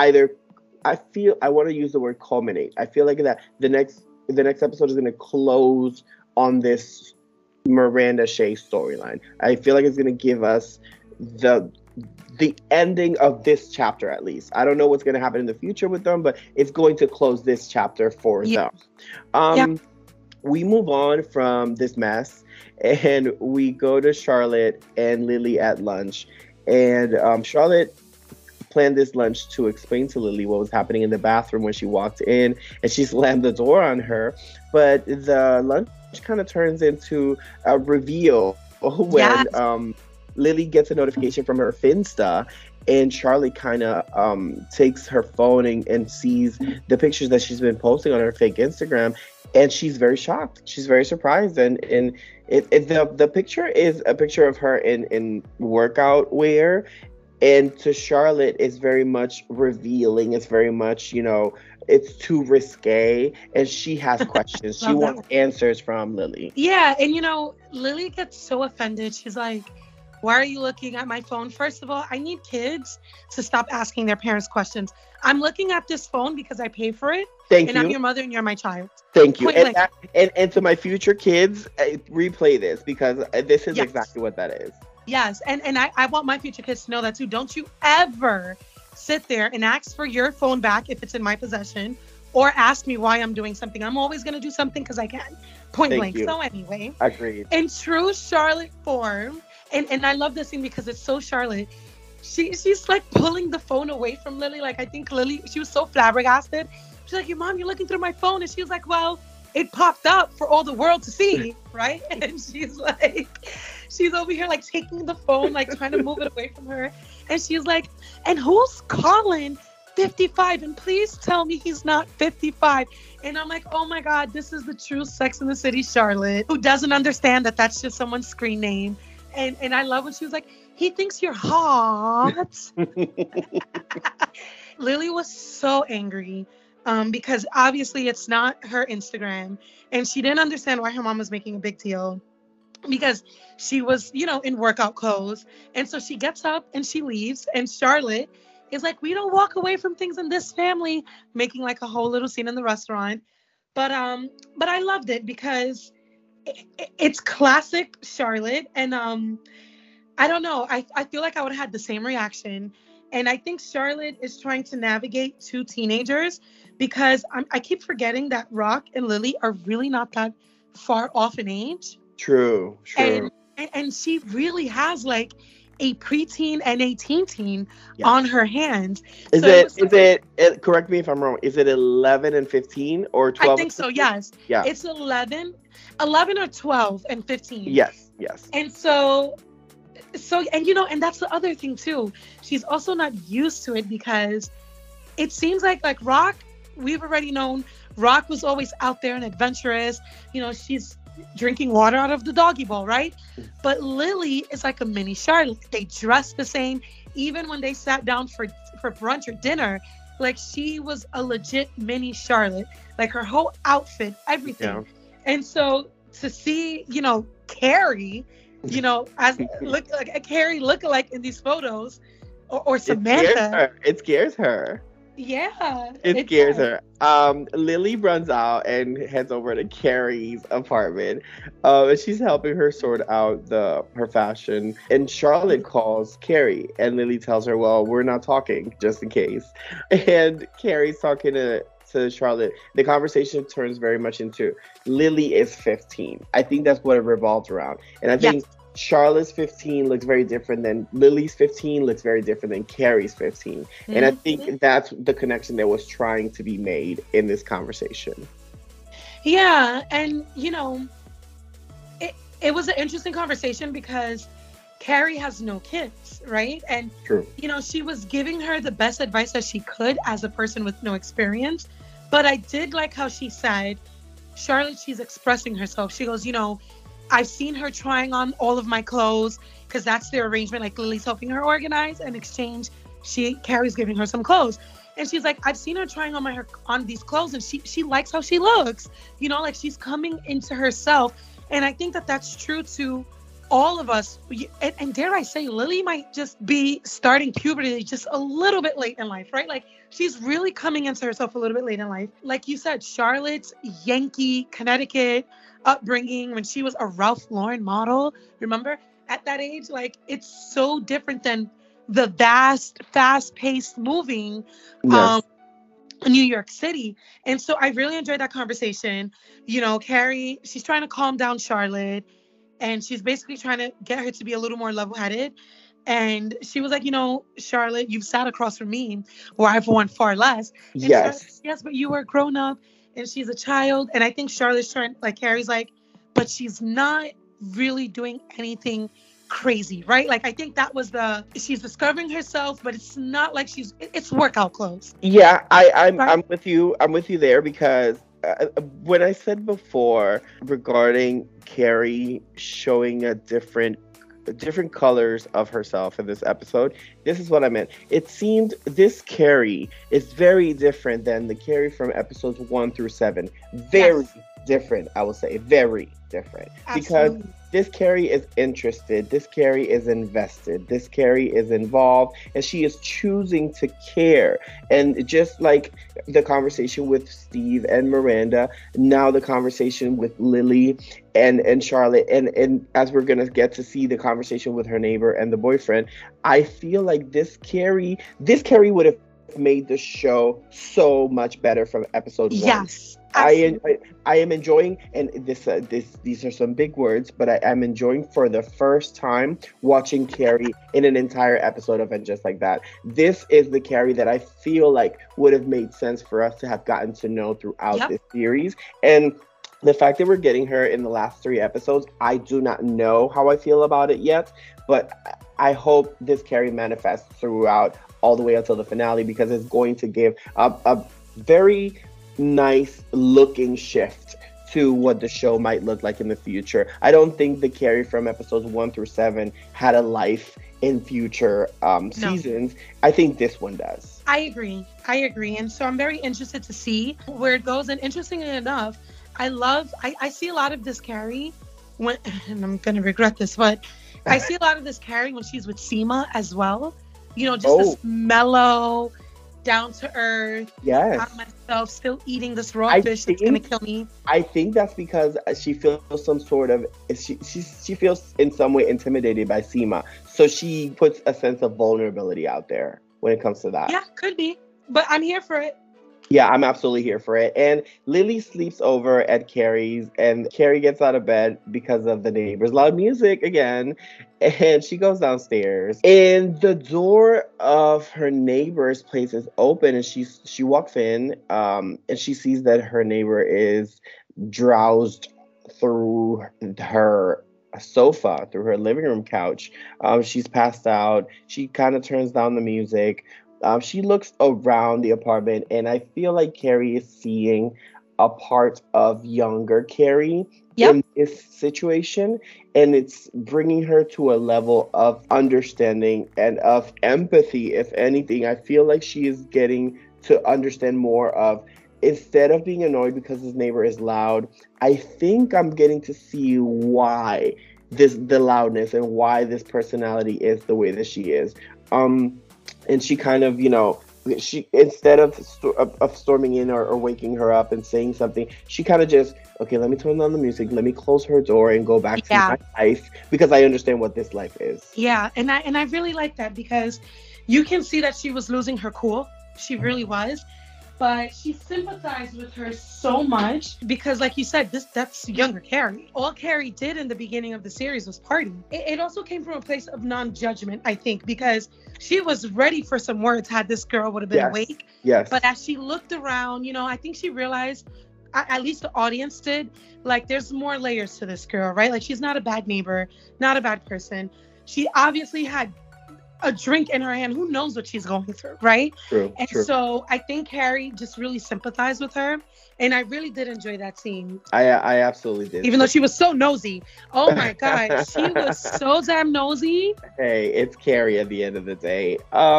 I want to use the word culminate. I feel like that the next episode is going to close on this Miranda Shay storyline. I feel like it's going to give us the ending of this chapter, at least. I don't know what's going to happen in the future with them, but it's going to close this chapter for them. We move on from this mess, and we go to Charlotte and Lily at lunch. And Charlotte planned this lunch to explain to Lily what was happening in the bathroom when she walked in, and she slammed the door on her. But the lunch kind of turns into a reveal when Lily gets a notification from her Finsta, and Charlotte kind of takes her phone and sees the pictures that she's been posting on her fake Instagram, and she's very shocked. She's very surprised, and the picture is a picture of her in workout wear. And to Charlotte, it's very much revealing. It's very much, it's too risque. And she has questions. She wants answers from Lily. Yeah. And, Lily gets so offended. She's like, Why are you looking at my phone? First of all, I need kids to stop asking their parents questions. I'm looking at this phone because I pay for it. Thank and you. I'm your mother and you're my child. Thank you. Point And, blank. and to my future kids, replay this because this is Yes. exactly what that is. Yes. And I want my future kids to know that too. Don't you ever sit there and ask for your phone back if it's in my possession, or ask me why I'm doing something. I'm always going to do something because I can. Point Thank blank. you. So anyway, Agreed. in true Charlotte form, and I love this scene because it's so Charlotte. She's like pulling the phone away from Lily. Like, I think Lily, she was so flabbergasted. She's like, "Your mom, you're looking through my phone." And she was like, "Well, it popped up for all the world to see," right? And she's like, she's over here like taking the phone, like trying to move it away from her. And she's like, "And who's calling 55? And please tell me he's not 55." And I'm like, oh my God, this is the true Sex and the City Charlotte, who doesn't understand that that's just someone's screen name. And I love when she was like, "He thinks you're hot." Lily was so angry because obviously it's not her Instagram. And she didn't understand why her mom was making a big deal because she was, in workout clothes. And so she gets up and she leaves. And Charlotte is like, "We don't walk away from things in this family," making like a whole little scene in the restaurant. But I loved it because it's classic Charlotte. And I don't know. I feel like I would have had the same reaction. And I think Charlotte is trying to navigate two teenagers because I keep forgetting that Rock and Lily are really not that far off in age. True. And she really has like a preteen and a teen Yes. on her hands. Is So it, correct me if I'm wrong, is it 11 and 15 or 12? I think so, yes. Yeah. It's 11 or 12 and 15. Yes. And so and that's the other thing too. She's also not used to it because it seems like Rock, we've already known Rock was always out there and adventurous. She's drinking water out of the doggy bowl, right? But Lily is like a mini Charlotte. They dress the same. Even when they sat down for brunch or dinner, like she was a legit mini Charlotte. Like her whole outfit, everything. Yeah. And so to see, Carrie, as look like a Carrie lookalike in these photos, or Samantha. It scares her. Yeah. It scares her. Lily runs out and heads over to Carrie's apartment. And she's helping her sort out her fashion. And Charlotte calls Carrie, and Lily tells her, "Well, we're not talking, just in case." And Carrie's talking to Charlotte. The conversation turns very much into Lily is 15. I think that's what it revolves around. And I think Charlotte's 15 looks very different than Lily's 15 looks very different than Carrie's 15. Mm-hmm. And I think that's the connection that was trying to be made in this conversation. Yeah. And, it was an interesting conversation because Carrie has no kids, right? And, True. She was giving her the best advice that she could as a person with no experience. But I did like how she said, Charlotte, she's expressing herself. She goes, I've seen her trying on all of my clothes because that's their arrangement. Like Lily's helping her organize. In exchange, Carrie's giving her some clothes. And she's like, I've seen her trying on these clothes and she likes how she looks. Like she's coming into herself. And I think that that's true to all of us. And dare I say, Lily might just be starting puberty just a little bit late in life, right? Like she's really coming into herself a little bit late in life. Like you said, Charlotte's Yankee, Connecticut upbringing when she was a Ralph Lauren model, remember, at that age, like it's so different than the vast, fast-paced moving New York City. And so I really enjoyed that conversation. Carrie, she's trying to calm down Charlotte, and she's basically trying to get her to be a little more level-headed. And she was like, Charlotte, you've sat across from me where I've won far less. And yes. Yes, but you were a grown-up and she's a child. And I think Charlotte's trying, like Carrie's like, but she's not really doing anything crazy, right? Like I think that was she's discovering herself, but it's not like it's workout clothes. Yeah, I'm with you. I'm with you there because when I said before regarding Carrie showing a different colors of herself in this episode, this is what I meant. It seemed this Carrie is very different than the Carrie from episodes 1 through 7. Very different, I would say. Very different. Absolutely. Because this Carrie is interested. This Carrie is invested. This Carrie is involved, and she is choosing to care. And just like the conversation with Steve and Miranda, now the conversation with Lily and Charlotte, and as we're gonna get to see the conversation with her neighbor and the boyfriend, I feel like this Carrie would have made the show so much better from episode 1. Yes. I am enjoying, and these are some big words, but I'm enjoying for the first time watching Carrie in an entire episode of And Just Like That. This is the Carrie that I feel like would have made sense for us to have gotten to know throughout this series. And the fact that we're getting her in the last 3 episodes, I do not know how I feel about it yet, but I hope this Carrie manifests throughout all the way until the finale, because it's going to give a very nice looking shift to what the show might look like in the future. I don't think the Carrie from episodes 1 through 7 had a life in future seasons. I think this one does. I agree. And so I'm very interested to see where it goes. And interestingly enough, I see a lot of this Carrie when, and I'm going to regret this, but I see a lot of this Carrie when she's with Seema as well. You know, just this mellow, down to earth. Yes. I'm myself still eating this raw fish that's gonna kill me. I think that's because she feels some sort of she feels in some way intimidated by Seema, so she puts a sense of vulnerability out there when it comes to that. Yeah, could be, but I'm here for it. Yeah, I'm absolutely here for it. And Lily sleeps over at Carrie's, and Carrie gets out of bed because of the neighbors' loud music again. And she goes downstairs, and the door of her neighbor's place is open, and she walks in, and she sees that her neighbor is drowsed through her sofa, through her living room couch. She's passed out. She kind of turns down the music. She looks around the apartment, and I feel like Carrie is seeing a part of younger Carrie in this situation, and it's bringing her to a level of understanding and of empathy. If anything, I feel like she is getting to understand more of, instead of being annoyed because his neighbor is loud, I think I'm getting to see why the loudness and why this personality is the way that she is. And she kind of, she, instead of storming in or waking her up and saying something, she kind of just, okay, let me turn on the music, let me close her door and go back to my life, because I understand what this life is. Yeah, and I really like that, because you can see that she was losing her cool. She really was. But she sympathized with her so much because, like you said, that's younger Carrie. All Carrie did in the beginning of the series was party. It also came from a place of non-judgment, I think, because she was ready for some words had this girl would have been awake. Yes. But as she looked around, I think she realized, at least the audience did, like, there's more layers to this girl, right? Like, she's not a bad neighbor, not a bad person. She obviously had a drink in her hand. Who knows what she's going through, right? True. So I think Carrie just really sympathized with her, and I really did enjoy that scene. I absolutely did. Even though she was so nosy. Oh my God, she was so damn nosy. Hey, it's Carrie at the end of the day.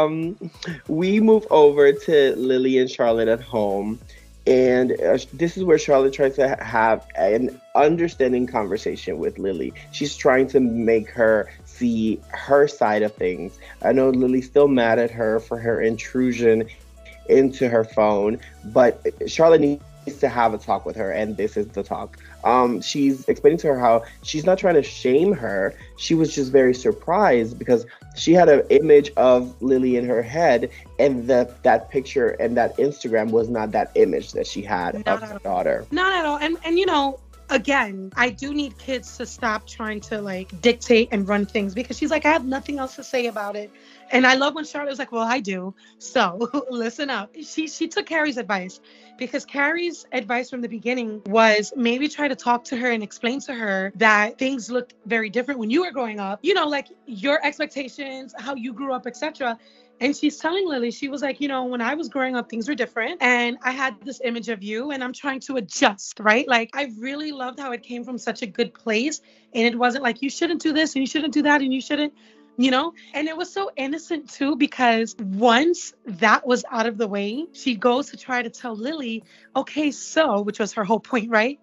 We move over to Lily and Charlotte at home. And this is where Charlotte tries to have an understanding conversation with Lily. She's trying to make her see her side of things. I know Lily's still mad at her for her intrusion into her phone, but Charlotte needs to have a talk with her, and this is the talk. She's explaining to her how she's not trying to shame her. She was just very surprised because she had an image of Lily in her head, and that picture and that Instagram was not that image that she had of her daughter. Not at all. And again, I do need kids to stop trying to like dictate and run things, because she's like, I have nothing else to say about it. And I love when Charlotte was like, well, I do. So listen up. She took Carrie's advice, because Carrie's advice from the beginning was maybe try to talk to her and explain to her that things looked very different when you were growing up, like your expectations, how you grew up, etc. And she's telling Lily, she was like, when I was growing up, things were different. And I had this image of you, and I'm trying to adjust, right? Like, I really loved how it came from such a good place. And it wasn't like, you shouldn't do this and you shouldn't do that and you shouldn't, And it was so innocent too, because once that was out of the way, she goes to try to tell Lily, okay, so, which was her whole point, right?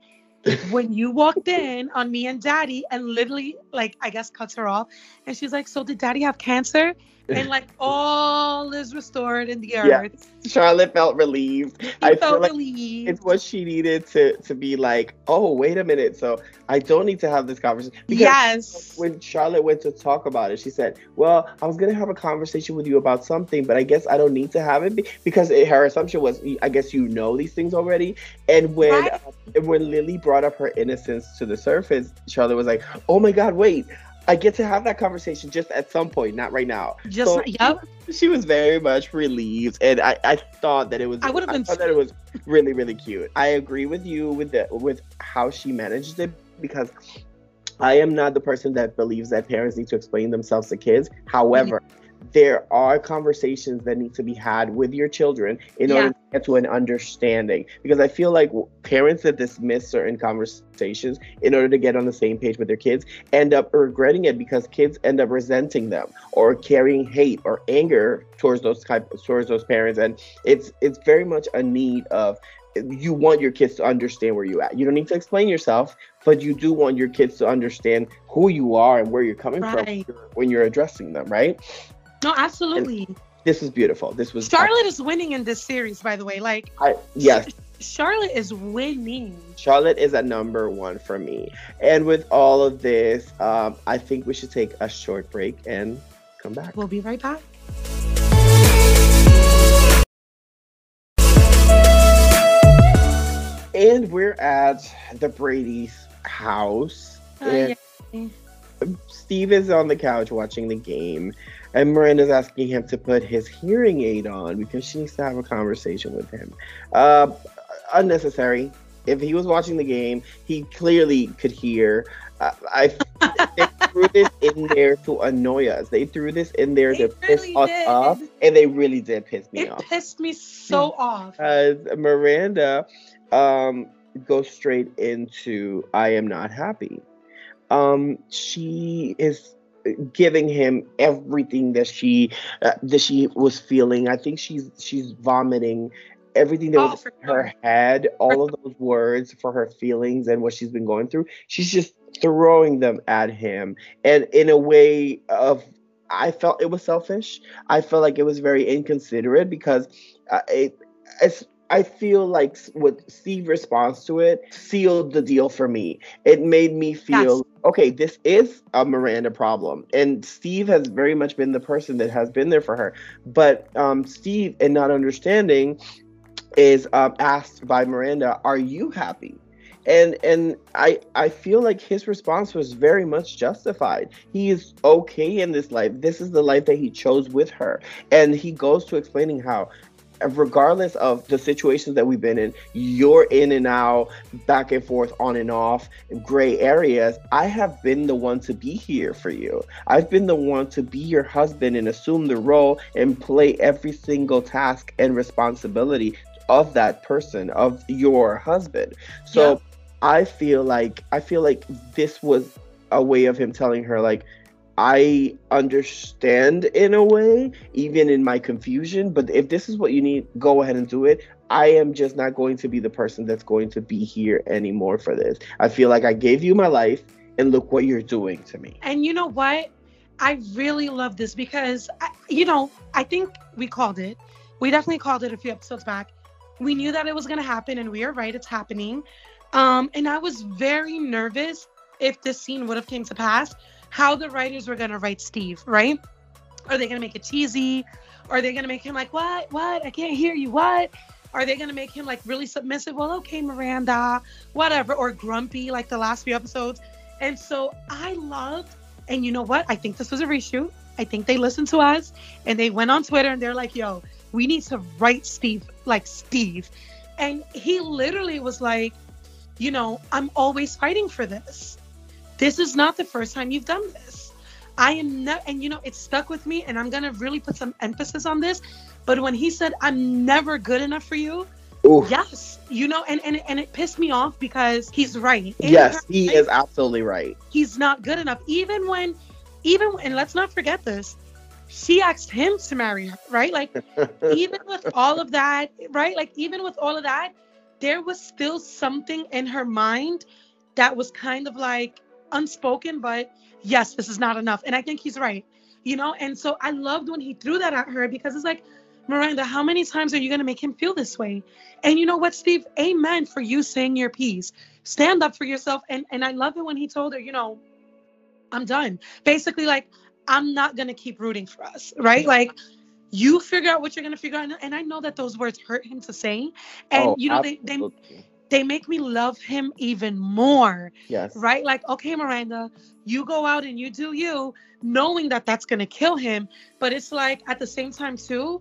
when you walked in on me and Daddy and literally, like, I guess cuts her off. And she's like, so did Daddy have cancer? And like, all is restored in the Yeah, earth. Charlotte felt relieved. He I felt feel like relieved. it's what she needed to be like, oh, wait a minute. So I don't need to have this conversation. Because Yes. when Charlotte went to talk about it, she said, well, I was going to have a conversation with you about something, but I guess I don't need to have it because her assumption was, I guess you know these things already. And Right. when Lily brought up her innocence to the surface, Charlotte was like, oh my God, wait. I get to have that conversation just at some point, not right now. Just, So yep. she was very much relieved, and I thought that it was. I would have been. thought that it was really, really cute. I agree with you with how she managed it, because I am not the person that believes that parents need to explain themselves to kids. However, there are conversations that need to be had with your children in order to get to an understanding. Because I feel like parents that dismiss certain conversations in order to get on the same page with their kids end up regretting it, because kids end up resenting them or carrying hate or anger towards those parents. And it's very much a need of, you want your kids to understand where you're at. You don't need to explain yourself, but you do want your kids to understand who you are and where you're coming from when you're addressing them, right? No, absolutely. And this is beautiful. This was Charlotte is winning in this series, by the way. Like, yes, Charlotte is winning. Charlotte is a number one for me. And with all of this, I think we should take a short break and come back. We'll be right back. And we're at the Brady's house. And Steve is on the couch watching the game. And Miranda's asking him to put his hearing aid on because she needs to have a conversation with him. Unnecessary. If he was watching the game, he clearly could hear. They threw this in there to annoy us. They threw this in there to piss us off. And they really did piss me off. It pissed me so off. Because Miranda goes straight into, I am not happy. She is giving him everything that she was feeling. I think she's vomiting everything that was in her head, all of those words for her feelings and what she's been going through. She's just throwing them at him, and in a way of, I felt it was selfish. I felt like it was very inconsiderate, because I feel like what Steve responds to it sealed the deal for me. It made me feel, okay, this is a Miranda problem. And Steve has very much been the person that has been there for her. But Steve, in not understanding, is asked by Miranda, are you happy? And I feel like his response was very much justified. He is okay in this life. This is the life that he chose with her. And he goes to explaining how, regardless of the situations that we've been in, you're in and out, back and forth, on and off, gray areas. I have been the one to be here for you. I've been the one to be your husband and assume the role and play every single task and responsibility of that person, of your husband. So I feel like this was a way of him telling her, like, I understand in a way, even in my confusion, but if this is what you need, go ahead and do it. I am just not going to be the person that's going to be here anymore for this. I feel like I gave you my life, and look what you're doing to me. And you know what? I really love this because, I think we called it. We definitely called it a few episodes back. We knew that it was going to happen, and we are right, it's happening. And I was very nervous if this scene would have came to pass, how the writers were going to write Steve, right? Are they going to make it cheesy? Are they going to make him like, what? I can't hear you. What? Are they going to make him like really submissive? Well, okay, Miranda, whatever. Or grumpy like the last few episodes. And so I loved, and you know what? I think this was a reshoot. I think they listened to us and they went on Twitter and they're like, yo, we need to write Steve like Steve. And he literally was like, I'm always fighting for this. This is not the first time you've done this. I am not, and it stuck with me, and I'm going to really put some emphasis on this. But when he said, I'm never good enough for you, oof. Yes, and it pissed me off because he's right. Yes, he is absolutely right. He's not good enough. Even when, and let's not forget this, she asked him to marry her, right? Like, even with all of that, right? Like, even with all of that, there was still something in her mind that was kind of like unspoken, but yes, this is not enough. And I think he's right, you know? And so I loved when he threw that at her, because it's like, Miranda, how many times are you going to make him feel this way? And you know what, Steve? Amen for you saying your piece. Stand up for yourself. And I love it when he told her, you know, I'm done. Basically, like, I'm not going to keep rooting for us, right? Like, you figure out what you're going to figure out. And I know that those words hurt him to say. And, you know, they make me love him even more. Yes. Right? Like, okay, Miranda, you go out and you do you, knowing that that's going to kill him. But it's like, at the same time, too,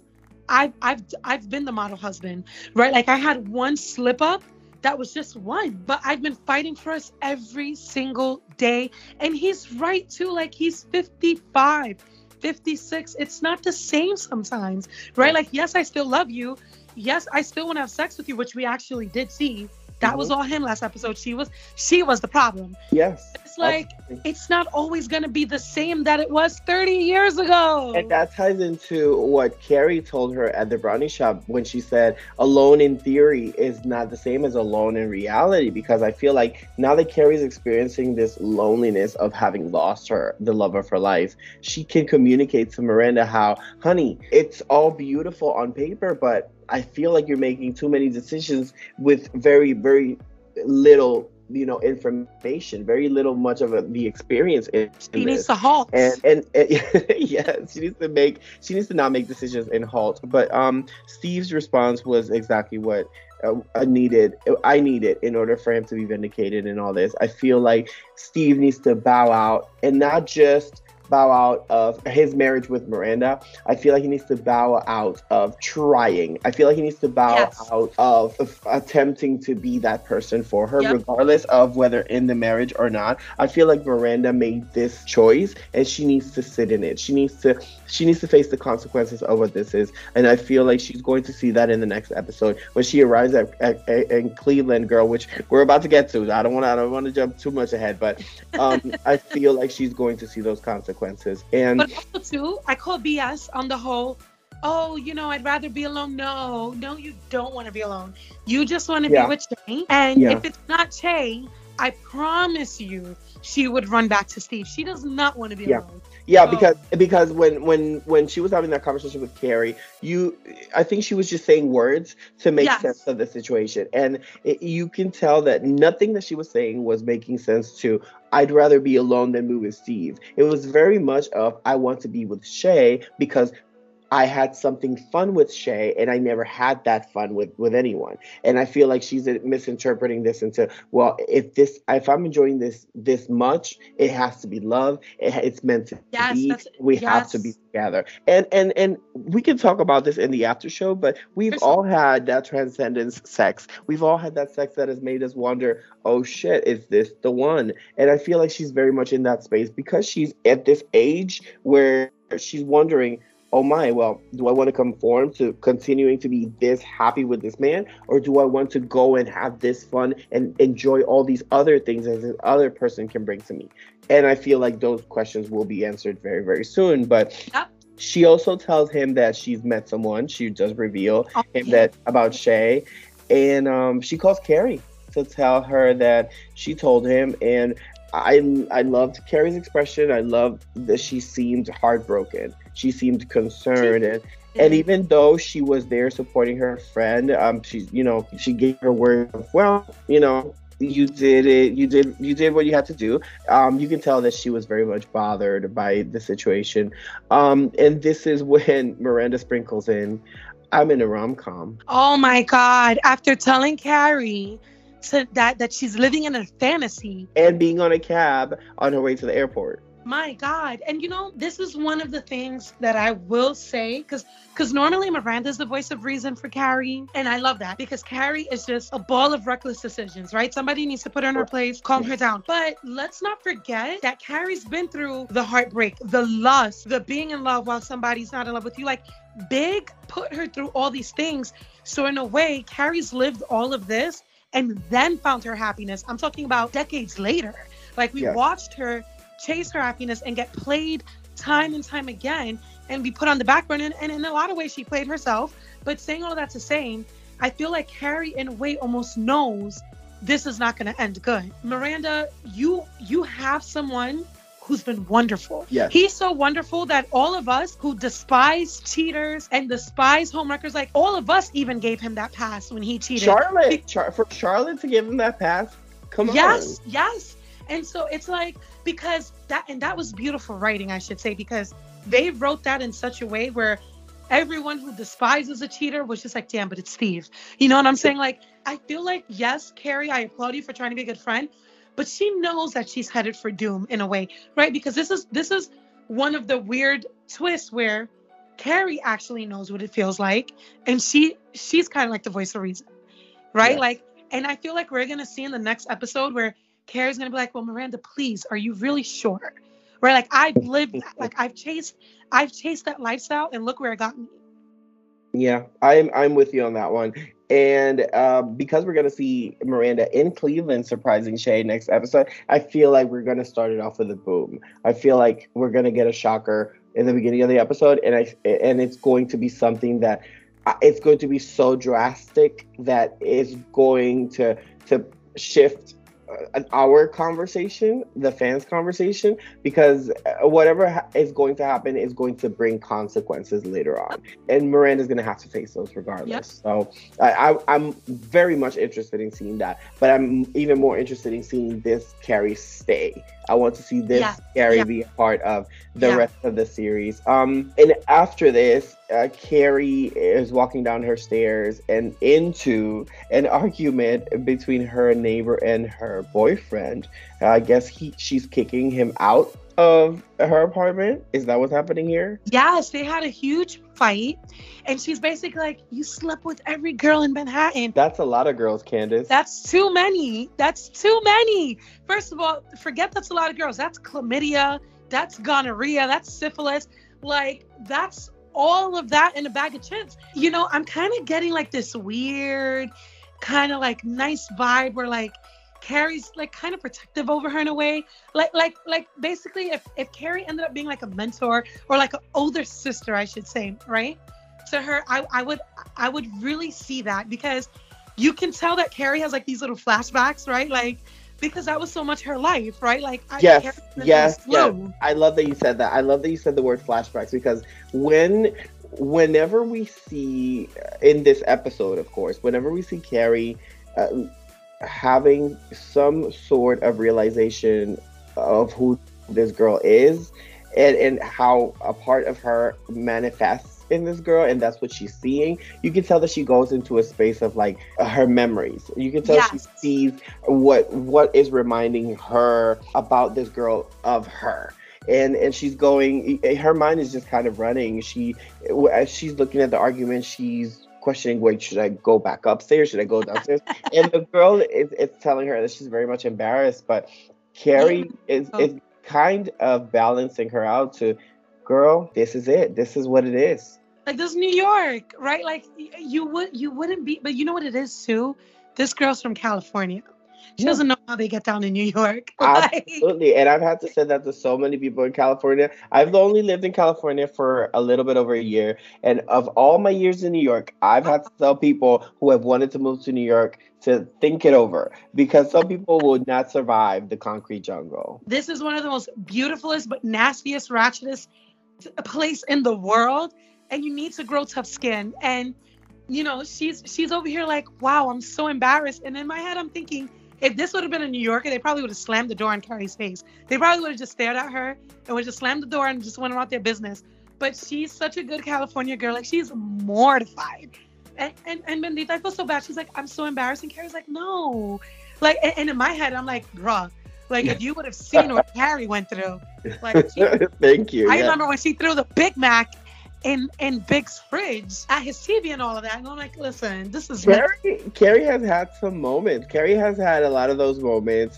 I've been the model husband, right? Like, I had one slip up that was just one, but I've been fighting for us every single day. And he's right too. Like, he's 55, 56. It's not the same sometimes, right? Like, yes, I still love you. Yes, I still want to have sex with you, which we actually did see. That was all him last episode. She was the problem. Yes. It's like, it's not always going to be the same that it was 30 years ago. And that ties into what Carrie told her at the brownie shop when she said alone in theory is not the same as alone in reality, because I feel like now that Carrie's experiencing this loneliness of having lost the love of her life, she can communicate to Miranda how, honey, it's all beautiful on paper, but I feel like you're making too many decisions with very, very little, you know, information, very little much of the experience in She needs to halt. And yeah, she needs to not make decisions in halt. But Steve's response was exactly what I needed in order for him to be vindicated in all this. I feel like Steve needs to bow out, and not just bow out of his marriage with Miranda. I feel like he needs to bow out of trying. I feel like he needs to bow out of attempting to be that person for her, regardless of whether in the marriage or not. I feel like Miranda made this choice, and she needs to sit in it. She needs to face the consequences of what this is. And I feel like she's going to see that in the next episode when she arrives in Cleveland, girl, which we're about to get to. I don't want to jump too much ahead, but I feel like she's going to see those consequences. And but also too, I call BS on the whole, oh, you know, I'd rather be alone. No, you don't want to be alone. You just want to be with Che. And if it's not Che, I promise you she would run back to Steve. She does not want to be alone. Yeah, because when she was having that conversation with Carrie, I think she was just saying words to make sense of the situation. And you can tell that nothing that she was saying was making sense to, I'd rather be alone than move with Steve. It was very much of, I want to be with Che because I had something fun with Che, and I never had that fun with anyone. And I feel like she's misinterpreting this into, well, if I'm enjoying this much, it has to be love. It's meant to be. We have to be together. And we can talk about this in the after show, but we've all had that transcendence sex. We've all had that sex that has made us wonder, oh shit, is this the one? And I feel like she's very much in that space because she's at this age where she's wondering, oh my, well, do I want to conform to continuing to be this happy with this man? Or do I want to go and have this fun and enjoy all these other things that this other person can bring to me? And I feel like those questions will be answered very, very soon. But she also tells him that she's met someone. She does reveal that about Che. And she calls Carrie to tell her that she told him. And I loved Carrie's expression. I loved that she seemed heartbroken. She seemed concerned, and even though she was there supporting her friend, she gave her word of, well, you know, you did it. You did what you had to do. You can tell that she was very much bothered by the situation. And this is when Miranda sprinkles in, I'm in a rom-com. Oh my God! After telling Carrie that she's living in a fantasy and being on a cab on her way to the airport. My God. And you know, this is one of the things that I will say, because normally Miranda's the voice of reason for Carrie. And I love that because Carrie is just a ball of reckless decisions, right? Somebody needs to put her in her place, calm her down. But let's not forget that Carrie's been through the heartbreak, the lust, the being in love while somebody's not in love with you. Like, Big put her through all these things. So in a way, Carrie's lived all of this and then found her happiness. I'm talking about decades later. Like, we watched her chase her happiness and get played time and time again and be put on the back burner. And in a lot of ways, she played herself. But saying all of that to say, I feel like Carrie in a way almost knows this is not going to end good. Miranda, you have someone who's been wonderful. Yes. He's so wonderful that all of us who despise cheaters and despise homewreckers, like all of us even gave him that pass when he cheated. For Charlotte to give him that pass, come on. Yes. And so it's like, because that was beautiful writing, I should say, because they wrote that in such a way where everyone who despises a cheater was just like, damn, but it's Steve. You know what I'm saying? Like, I feel like, yes, Carrie, I applaud you for trying to be a good friend, but she knows that she's headed for doom in a way, right? Because this is one of the weird twists where Carrie actually knows what it feels like, and she's kind of like the voice of reason, right? Yes. Like, and I feel like we're gonna see in the next episode where Carrie's gonna be like, well, Miranda, please, are you really sure? Right? Like, I've lived, like I've chased that lifestyle, and look where it got me. Yeah, I'm with you on that one. And because we're going to see Miranda in Cleveland surprising Shay next episode, I feel like we're going to start it off with a boom. I feel like we're going to get a shocker in the beginning of the episode, and it's going to be something that it's going to be so drastic that it's going to shift our conversation, the fans' conversation, because whatever is going to happen is going to bring consequences later on, and Miranda's going to have to face those regardless. Yep. So I'm very much interested in seeing that, but I'm even more interested in seeing this Carrie stay. I want to see this Carrie be a part of the rest of the series. And after this, Carrie is walking down her stairs and into an argument between her neighbor and her boyfriend. I guess she's kicking him out of her apartment. Is that what's happening here? Yes, they had a huge fight, and she's basically like, you slept with every girl in Manhattan. That's a lot of girls, Candace. That's too many. First of all, forget that's a lot of girls. That's chlamydia, that's gonorrhea, that's syphilis. Like, that's all of that in a bag of chips. You know, I'm kind of getting like this weird kind of like nice vibe where like Carrie's like kind of protective over her in a way. Like basically if Carrie ended up being like a mentor or like an older sister, I should say, right? To her, I would really see that, because you can tell that Carrie has like these little flashbacks, right? Like, because that was so much her life, right? Like, yes. I love that you said that. I love that you said the word flashbacks, because whenever we see in this episode, of course, whenever we see Carrie having some sort of realization of who this girl is and how a part of her manifests in this girl, and that's what she's seeing, you can tell that she goes into a space of like her memories. You can tell she sees what is reminding her about this girl of her. And she's going, her mind is just kind of running. As she's looking at the argument, she's questioning, wait, should I go back upstairs? Should I go downstairs? And the girl is telling her that she's very much embarrassed, but Carrie is kind of balancing her out to, girl, this is it. This is what it is. Like, this is New York, right? Like, you wouldn't be, but you know what it is too? This girl's from California. She doesn't know how they get down in New York. Absolutely. And I've had to say that to so many people in California. I've only lived in California for a little bit over a year. And of all my years in New York, I've had to tell people who have wanted to move to New York to think it over, because some people would not survive the concrete jungle. This is one of the most beautifulest but nastiest, ratchetest place in the world. And you need to grow tough skin. And, you know, she's over here like, wow, I'm so embarrassed. And in my head, I'm thinking, if this would have been a New Yorker, they probably would have slammed the door in Carrie's face. They probably would have just stared at her and would just slammed the door and just went about their business. But she's such a good California girl. Like, she's mortified. And Bendita, I feel so bad. She's like, I'm so embarrassed. And Carrie's like, no. Like, and in my head, I'm like, bruh, like, if you would have seen what Carrie went through. Like, thank you. I remember when she threw the Big Mac in Big's fridge at his TV and all of that. And I'm like, listen, this is... Carrie has had some moments. Carrie has had a lot of those moments.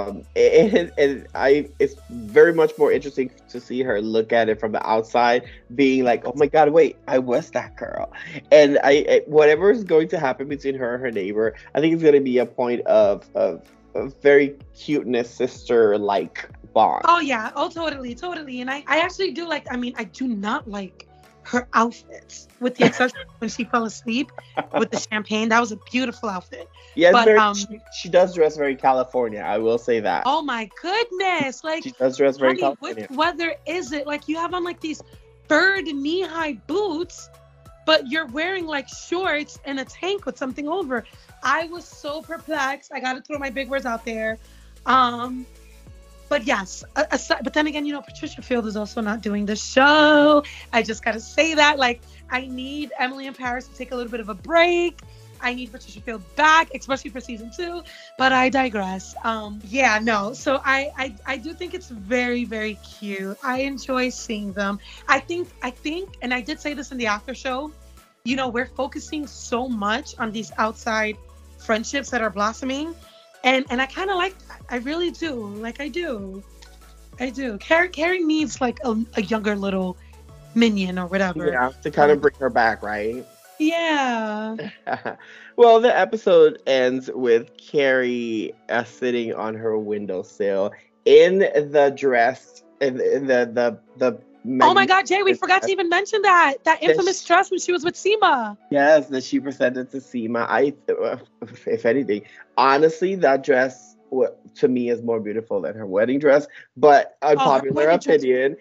It's very much more interesting to see her look at it from the outside, being like, oh my God, wait, I was that girl. And whatever is going to happen between her and her neighbor, I think it's going to be a point of very cuteness, sister-like bond. Oh, yeah. Oh, totally. And I actually do like, I mean, I do not like her outfits, with the exception when she fell asleep with the champagne. That was a beautiful outfit. Yeah, but she does dress very California. I will say that. Oh my goodness! Like, she does dress very honey, California. which weather is it? Like, you have on like these furred knee-high boots, but you're wearing like shorts and a tank with something over. I was so perplexed. I got to throw my big words out there. But yes, but then again, Patricia Field is also not doing the show. I just got to say that. Like, I need Emily in Paris to take a little bit of a break. I need Patricia Field back, especially for season 2. But I digress. So I do think it's very, very cute. I enjoy seeing them. I think, and I did say this in the after show, we're focusing so much on these outside friendships that are blossoming. And I kind of like that. I really do. Like, I do. Carrie needs like a younger little minion or whatever. Yeah, to kind of bring her back, right? Yeah. Well, the episode ends with Carrie sitting on her windowsill in the dress, in the oh my God, Jay, we forgot to even mention that infamous dress when she was with Seema. Yes, that she presented to Seema. If anything, honestly, that dress to me is more beautiful than her wedding dress. But unpopular opinion,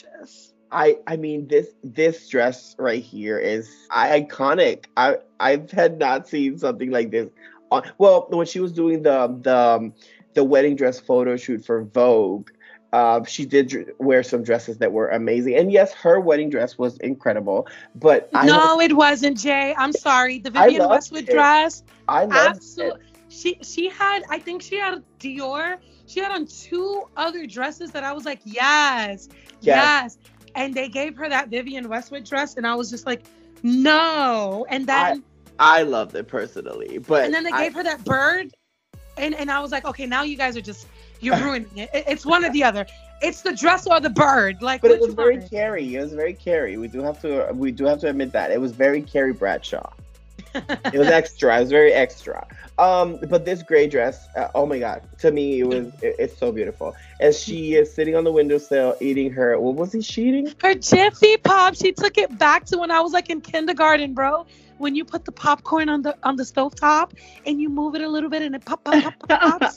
I mean, this dress right here is iconic. I had not seen something like this. When she was doing the wedding dress photo shoot for Vogue, she did wear some dresses that were amazing. And yes, her wedding dress was incredible. But it wasn't, Jay. I'm sorry. The Vivienne Westwood dress. I loved it. She had, I think she had Dior. She had on 2 other dresses that I was like, yes. And they gave her that Vivienne Westwood dress, and I was just like, no. And then I loved it personally, and then they gave her that bird, and I was like, okay, now you guys are you're ruining it. It's one or the other. It's the dress or the bird. Like, but it was very Carrie. It was very Carrie. We do have to admit that it was very Carrie Bradshaw. It was extra. It was very extra. But this gray dress, oh my God, to me it's so beautiful. As she is sitting on the windowsill eating her, what was she eating? Her Jiffy Pop. She took it back to when I was like in kindergarten, bro. When you put the popcorn on the stovetop and you move it a little bit and it pops.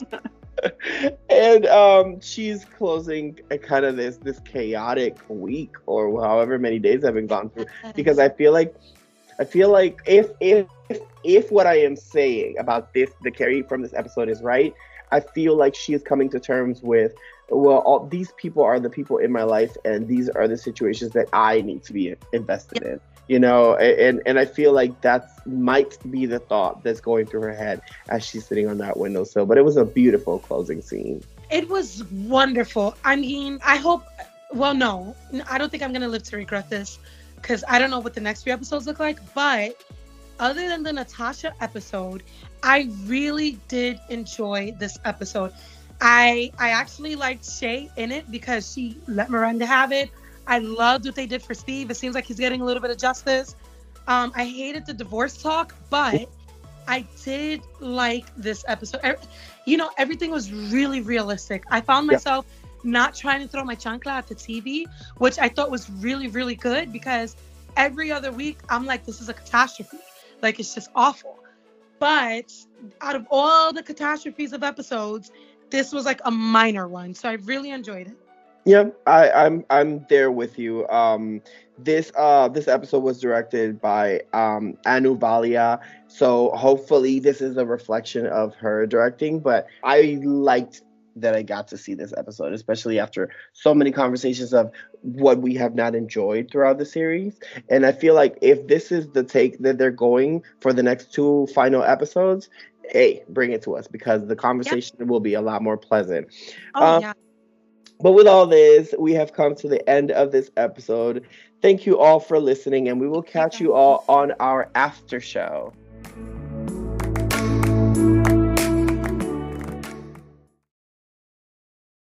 And she's closing kind of this chaotic week or however many days I've been gone through, because I feel like if what I am saying about the Carrie from this episode is right, I feel like she is coming to terms with, all these people are the people in my life, and these are the situations that I need to be invested in. And I feel like that might be the thought that's going through her head as she's sitting on that windowsill. But it was a beautiful closing scene. It was wonderful. I mean, I don't think I'm going to live to regret this, because I don't know what the next few episodes look like. But other than the Natasha episode, I really did enjoy this episode. I actually liked Shay in it because she let Miranda have it. I loved what they did for Steve. It seems like he's getting a little bit of justice. I hated the divorce talk, but I did like this episode. Everything was really realistic. I found myself not trying to throw my chancla at the TV, which I thought was really, really good, because every other week I'm like, this is a catastrophe. Like, it's just awful. But out of all the catastrophes of episodes, this was like a minor one. So I really enjoyed it. Yeah, I'm there with you. This episode was directed by Anu Valia, so hopefully this is a reflection of her directing. But I liked that I got to see this episode, especially after so many conversations of what we have not enjoyed throughout the series. And I feel like if this is the take that they're going for the next 2 final episodes, hey, bring it to us, because the conversation will be a lot more pleasant. But with all this, we have come to the end of this episode. Thank you all for listening, and we will catch you all on our after show.